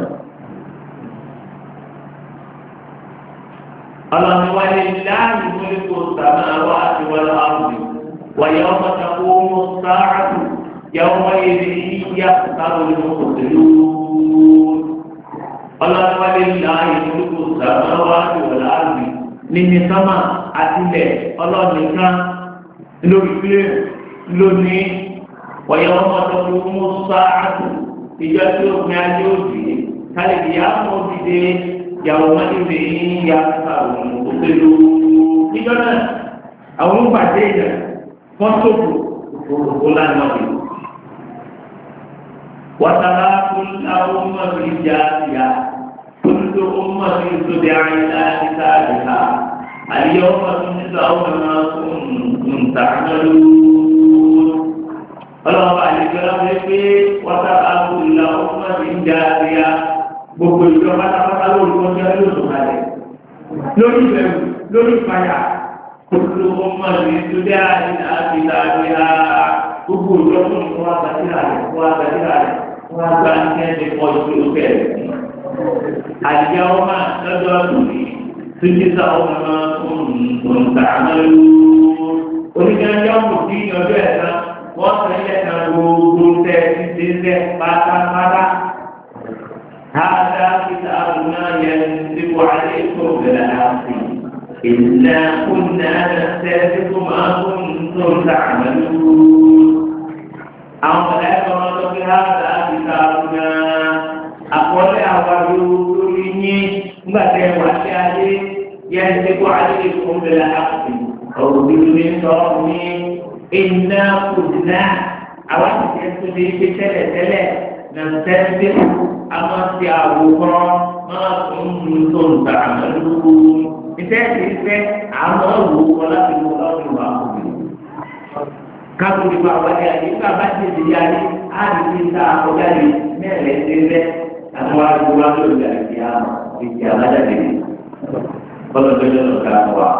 الله ولله ملك السماوات والأرض ويوم تقوم الساعة يومئذ يخسر المبطلون الله ولله ملك السماوات والأرض nínú sánmà àtìlẹ̀ ọlọ́nìkan lórí lónìí wọ̀nyẹ̀ wọn mọ̀tò fún mú sáàtù ìjọ tí ó gbin ajé òjì kálíbi àmọ́ òdìdé yàwó mọ́tìrì yà sàrùn òṣèlú níjọ́ náà àwọn olùpàdé ìjà fọ́tòkù òkòrò lánàá bí. wàtàlá kúlá ọmọ mi jà síyà kúlú ọmọ mi tóbi àyíká níta àdìhà àyè ọmọ mi níta ọmọ náà fún ntàkàlù. ọlọ́wọ́ àyíká lọ́wọ́ pé wàtàlá kúlá ọmọ mi jà síyà gbogbo ìjọba pátápátá lórí ọjọ́ lóṣù kalẹ̀ lórí ìbẹ̀rù lórí ìpayà kòtò ọmọ ìlú tó dé àdínà àti ìlànà gbogbo ìjọba tó ń fún agbadíra rẹ̀ fún agbadíra rẹ̀ fún agbadíra rẹ̀ ní pọ̀ ìṣòro bẹ̀rẹ̀. àdìyà ọmọ lọ́jọ́ lórí tójísà ọmọ náà tó ń ta àmàlú oníkẹ́ńjọ́ kò sí ọjọ́ ẹ̀ka wọ́n sọ ilẹ̀ kan gbogbo tẹ̀ ti ṣe pátápátá. هذا كتابنا ينزل عليكم بالحق إنا كنا نستهزئ ما كنتم تعملون أو فلا هذا كتابنا أقول أولوني متى وشاهد ينزل عليكم بالحق أرسل من صومي إنا كنا أولا ينزل بسلسلة نستهزئ أما سيابوكم ما كنتم تعملون إذا كنت عمله ولا تقولوا الله kamu di bawah dia, jika baca dia ni, ada cinta apa jadi, melek dia, atau ada dua tu dari dia, dia ada ni. Kalau dia nak apa?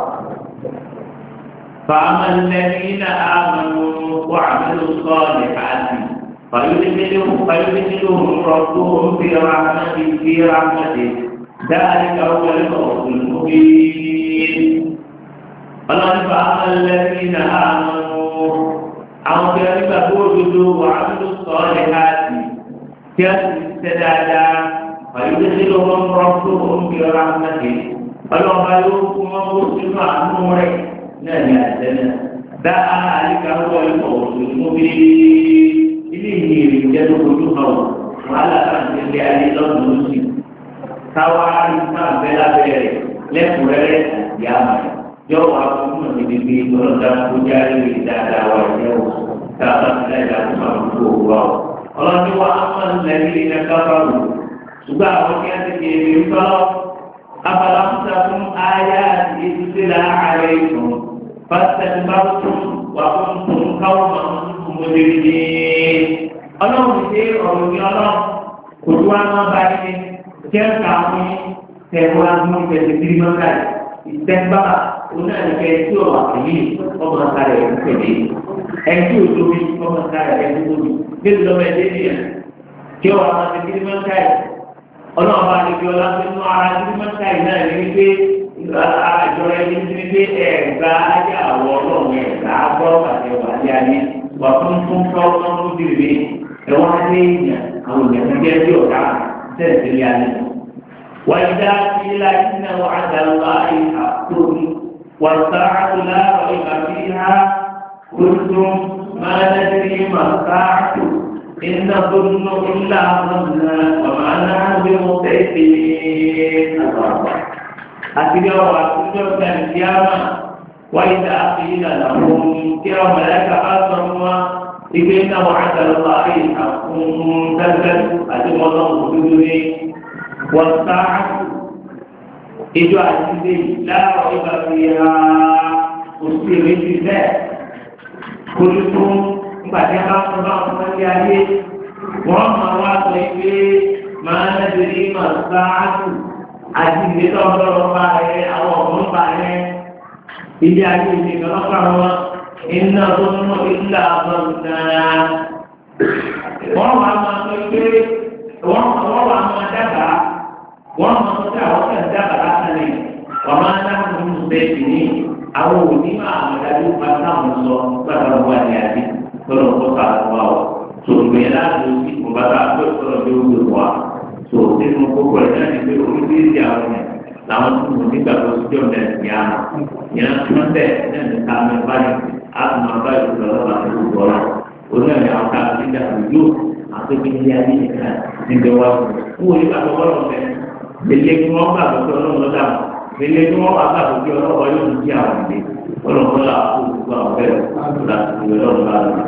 فأما الذين آمنوا وعملوا الصالحات فيدخلهم فيدخلهم ربهم في رحمته في رحمته ذلك هو الفوز المبين. الله فأما الذين آمنوا أو كذب وجدوا وعملوا الصالحات كالسدادا فيدخلهم ربهم في رحمته الله يوفقهم ويرسل عن نوره نجاتنا ذلك هو الفوز المبين. إليه رجال وجوههم وعلى أن يجعل الله المسلم سواء كان بلا بير لكن يا مالك jauh aku menjadi orang pujian kita awalnya tak ada dalam mampu wow Allah ni wa'amal lagi nak kafaru juga awalnya terjadi kalau apalam takum ayat itu telah alaikum fastakbartum wa kuntum qauman mujrimin. Allah mesti orang Allah kedua mabari jangan kami sebuah mungkin terima kasih istembak una ẹnikẹ́ tí ó wà yìí ọmọ sáré ẹ̀ ń pèlè ẹtí òjòbi ọmọ sáré ẹ̀ ń tóbi níbi lọ́mọ ẹ̀dẹ́ nìyẹn tí ó wà máa ti kiri mọ́ńtà yìí ọlọ́run bá ti fi ọlá tó nú ara kiri mọ́ńtà yìí náà ní wípé àjọra ẹni pé ẹ̀gbá ayé àwọ̀ ọlọ́run ẹ̀gbá gbọ́ àti ẹ̀wà ní ayé wà fún fún fọ́ọ̀mù tó dìrì ẹ̀wọ̀n adé èèyàn àwọn èèyàn tó jẹ́ bí ọ̀gá tẹ̀sílẹ̀ ayé. وإذا قيل إن وعد الله حق والساعة لا ريب فيها قلتم ما ندري ما الساعة إن نظن إلا ظنا وما نحن بمستيقنين. أكيد وأكيد من القيامة وإذا قيل لهم كرام ملائكة أصروا إن وعد الله حق كذب أتم الله بدوني والساعة إجو عزيزي لا ريب فيها أصير الجزاء كلكم بعد خمس سنوات يعني وما واقع ما ندري ما الساعة عزيزي تنظر معي أو أظن معي إذا عزيزي تنظر إن ظن إلا ظنا وما ما تقول وما ما دفع wọ́n mọ̀ tó tẹ́ àwọn tẹ̀ ń dábàá lásán ni wọ́n máa ń dáhùn nínú bẹ́ẹ̀sì ní àwọn òní máa àmọ̀dájú máa táwọn sọ gbàgbọ́ wà ní àdé tọ́lọ̀ kó sàlọ́ wa o tó gbìyànjú láti lọ sí ìfowópamọ́ bá tó tọ́lọ̀ bí ó gbé wa tó nínú gbogbo ẹ̀ náà ní pé oríṣiríṣi àwọn ẹ̀ làwọn tó mọ̀ nígbà tó ti jọ̀ mẹ́rin ní àná yẹn tó ń bẹ̀ náà ní ká mẹ́ báyìí á tún máa báyìí tó lọ́wọ́ àti gbogbo ọ̀rọ̀ onílẹ̀ àwọn ká ti dà yóò àti bí ilé ayé nìkan níbẹ̀ wá fún wọn nígbà tó bọ́lọ̀ bẹ́ẹ̀ gbèlè kí wọn bá àbùkù ọlọ́run lọ́dà wọn gbèlè kí wọn bá àbùkù ọlọ́run yóò di àwọn ìdè ọlọ́run lọ́dà kó gbogbo àwọn bẹ́ẹ̀ láti fi ọlọ́run bá lọ.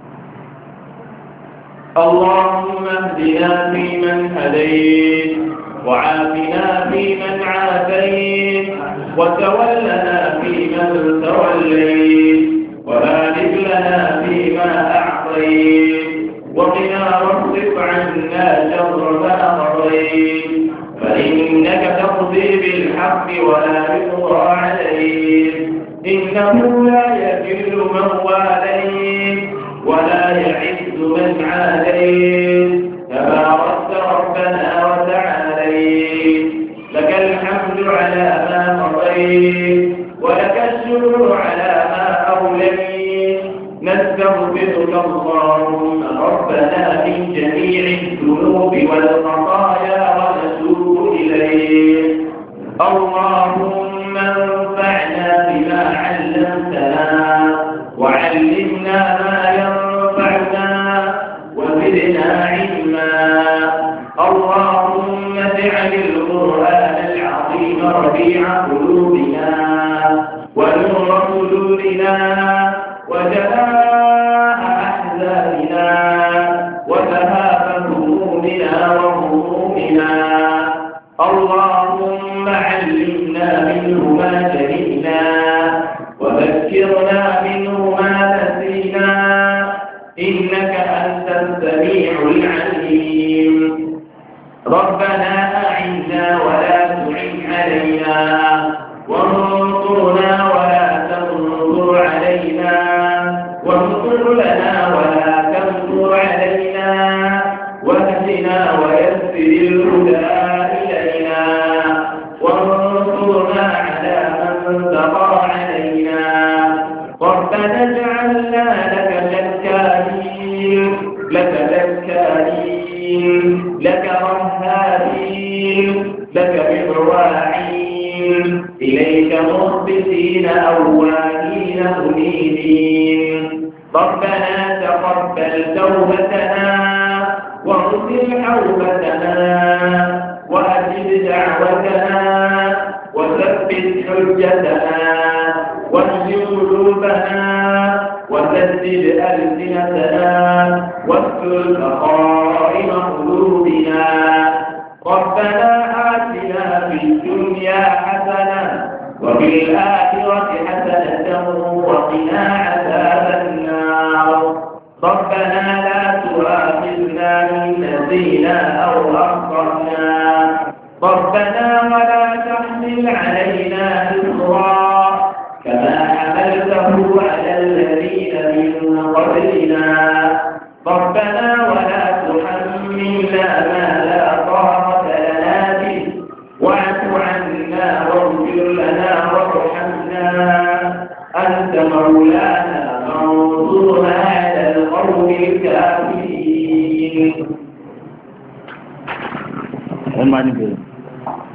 اللهم اهدنا فيمن هديت وعافنا فيمن عافيت وتولنا فيمن توليت وبارك لنا فيما أعطيت وقنا واصرف عنا شر ما قضيت فإنك تقضي بالحق ولا يقضى عليك إنه لا يذل من واليت ولا يعز من عاديت تباركت ربنا وتعاليت لك الحمد على ما قضيت ولك الشكر على ما أوليت نستغفرك اللهم ربنا من جميع الذنوب والخطايا ونتوب إليك اللهم انفعنا بما علمتنا وعلمنا ما ينفعنا وزدنا علما اللهم اجعل القرآن العظيم ربيع قلوبنا ونور صدورنا وجلاء أحزاننا وذهاب همومنا وهمومنا اللهم علمنا منه ما جهلنا وذكرنا منه ما نسينا إنك أنت السميع العليم ربنا أعنا ولا تعن علينا وانصرنا ولا تنصر علينا وانصر لنا ولا تنصر علينا واهدنا ويسر الهدى إلينا وانصرنا على من بغى علينا ربنا اجعلنا لك ذكارين لك ذكارين لك رهابين لك مطواعين إليك مخبتين أواهين منيبين ربنا تقبل توبتنا واغفر حوبتنا وأجب دعوتنا وثبت حجتنا واهد قلوبنا وسدد ألسنتنا واستر بصائر قلوبنا ربنا آتنا في الدنيا حسنة وفي الآخرة حسنة وقنا عذاب النار ربنا لا تؤاخذنا إن نسينا أو أخطأنا ربنا ولا تحمل علينا إصرا كما حملته على الذين من قبلنا ربنا ولا تحملنا ما لا طاقة لنا به واعف عنا واغفر لنا وارحمنا مولانا فانصرنا على القوم الكافرين.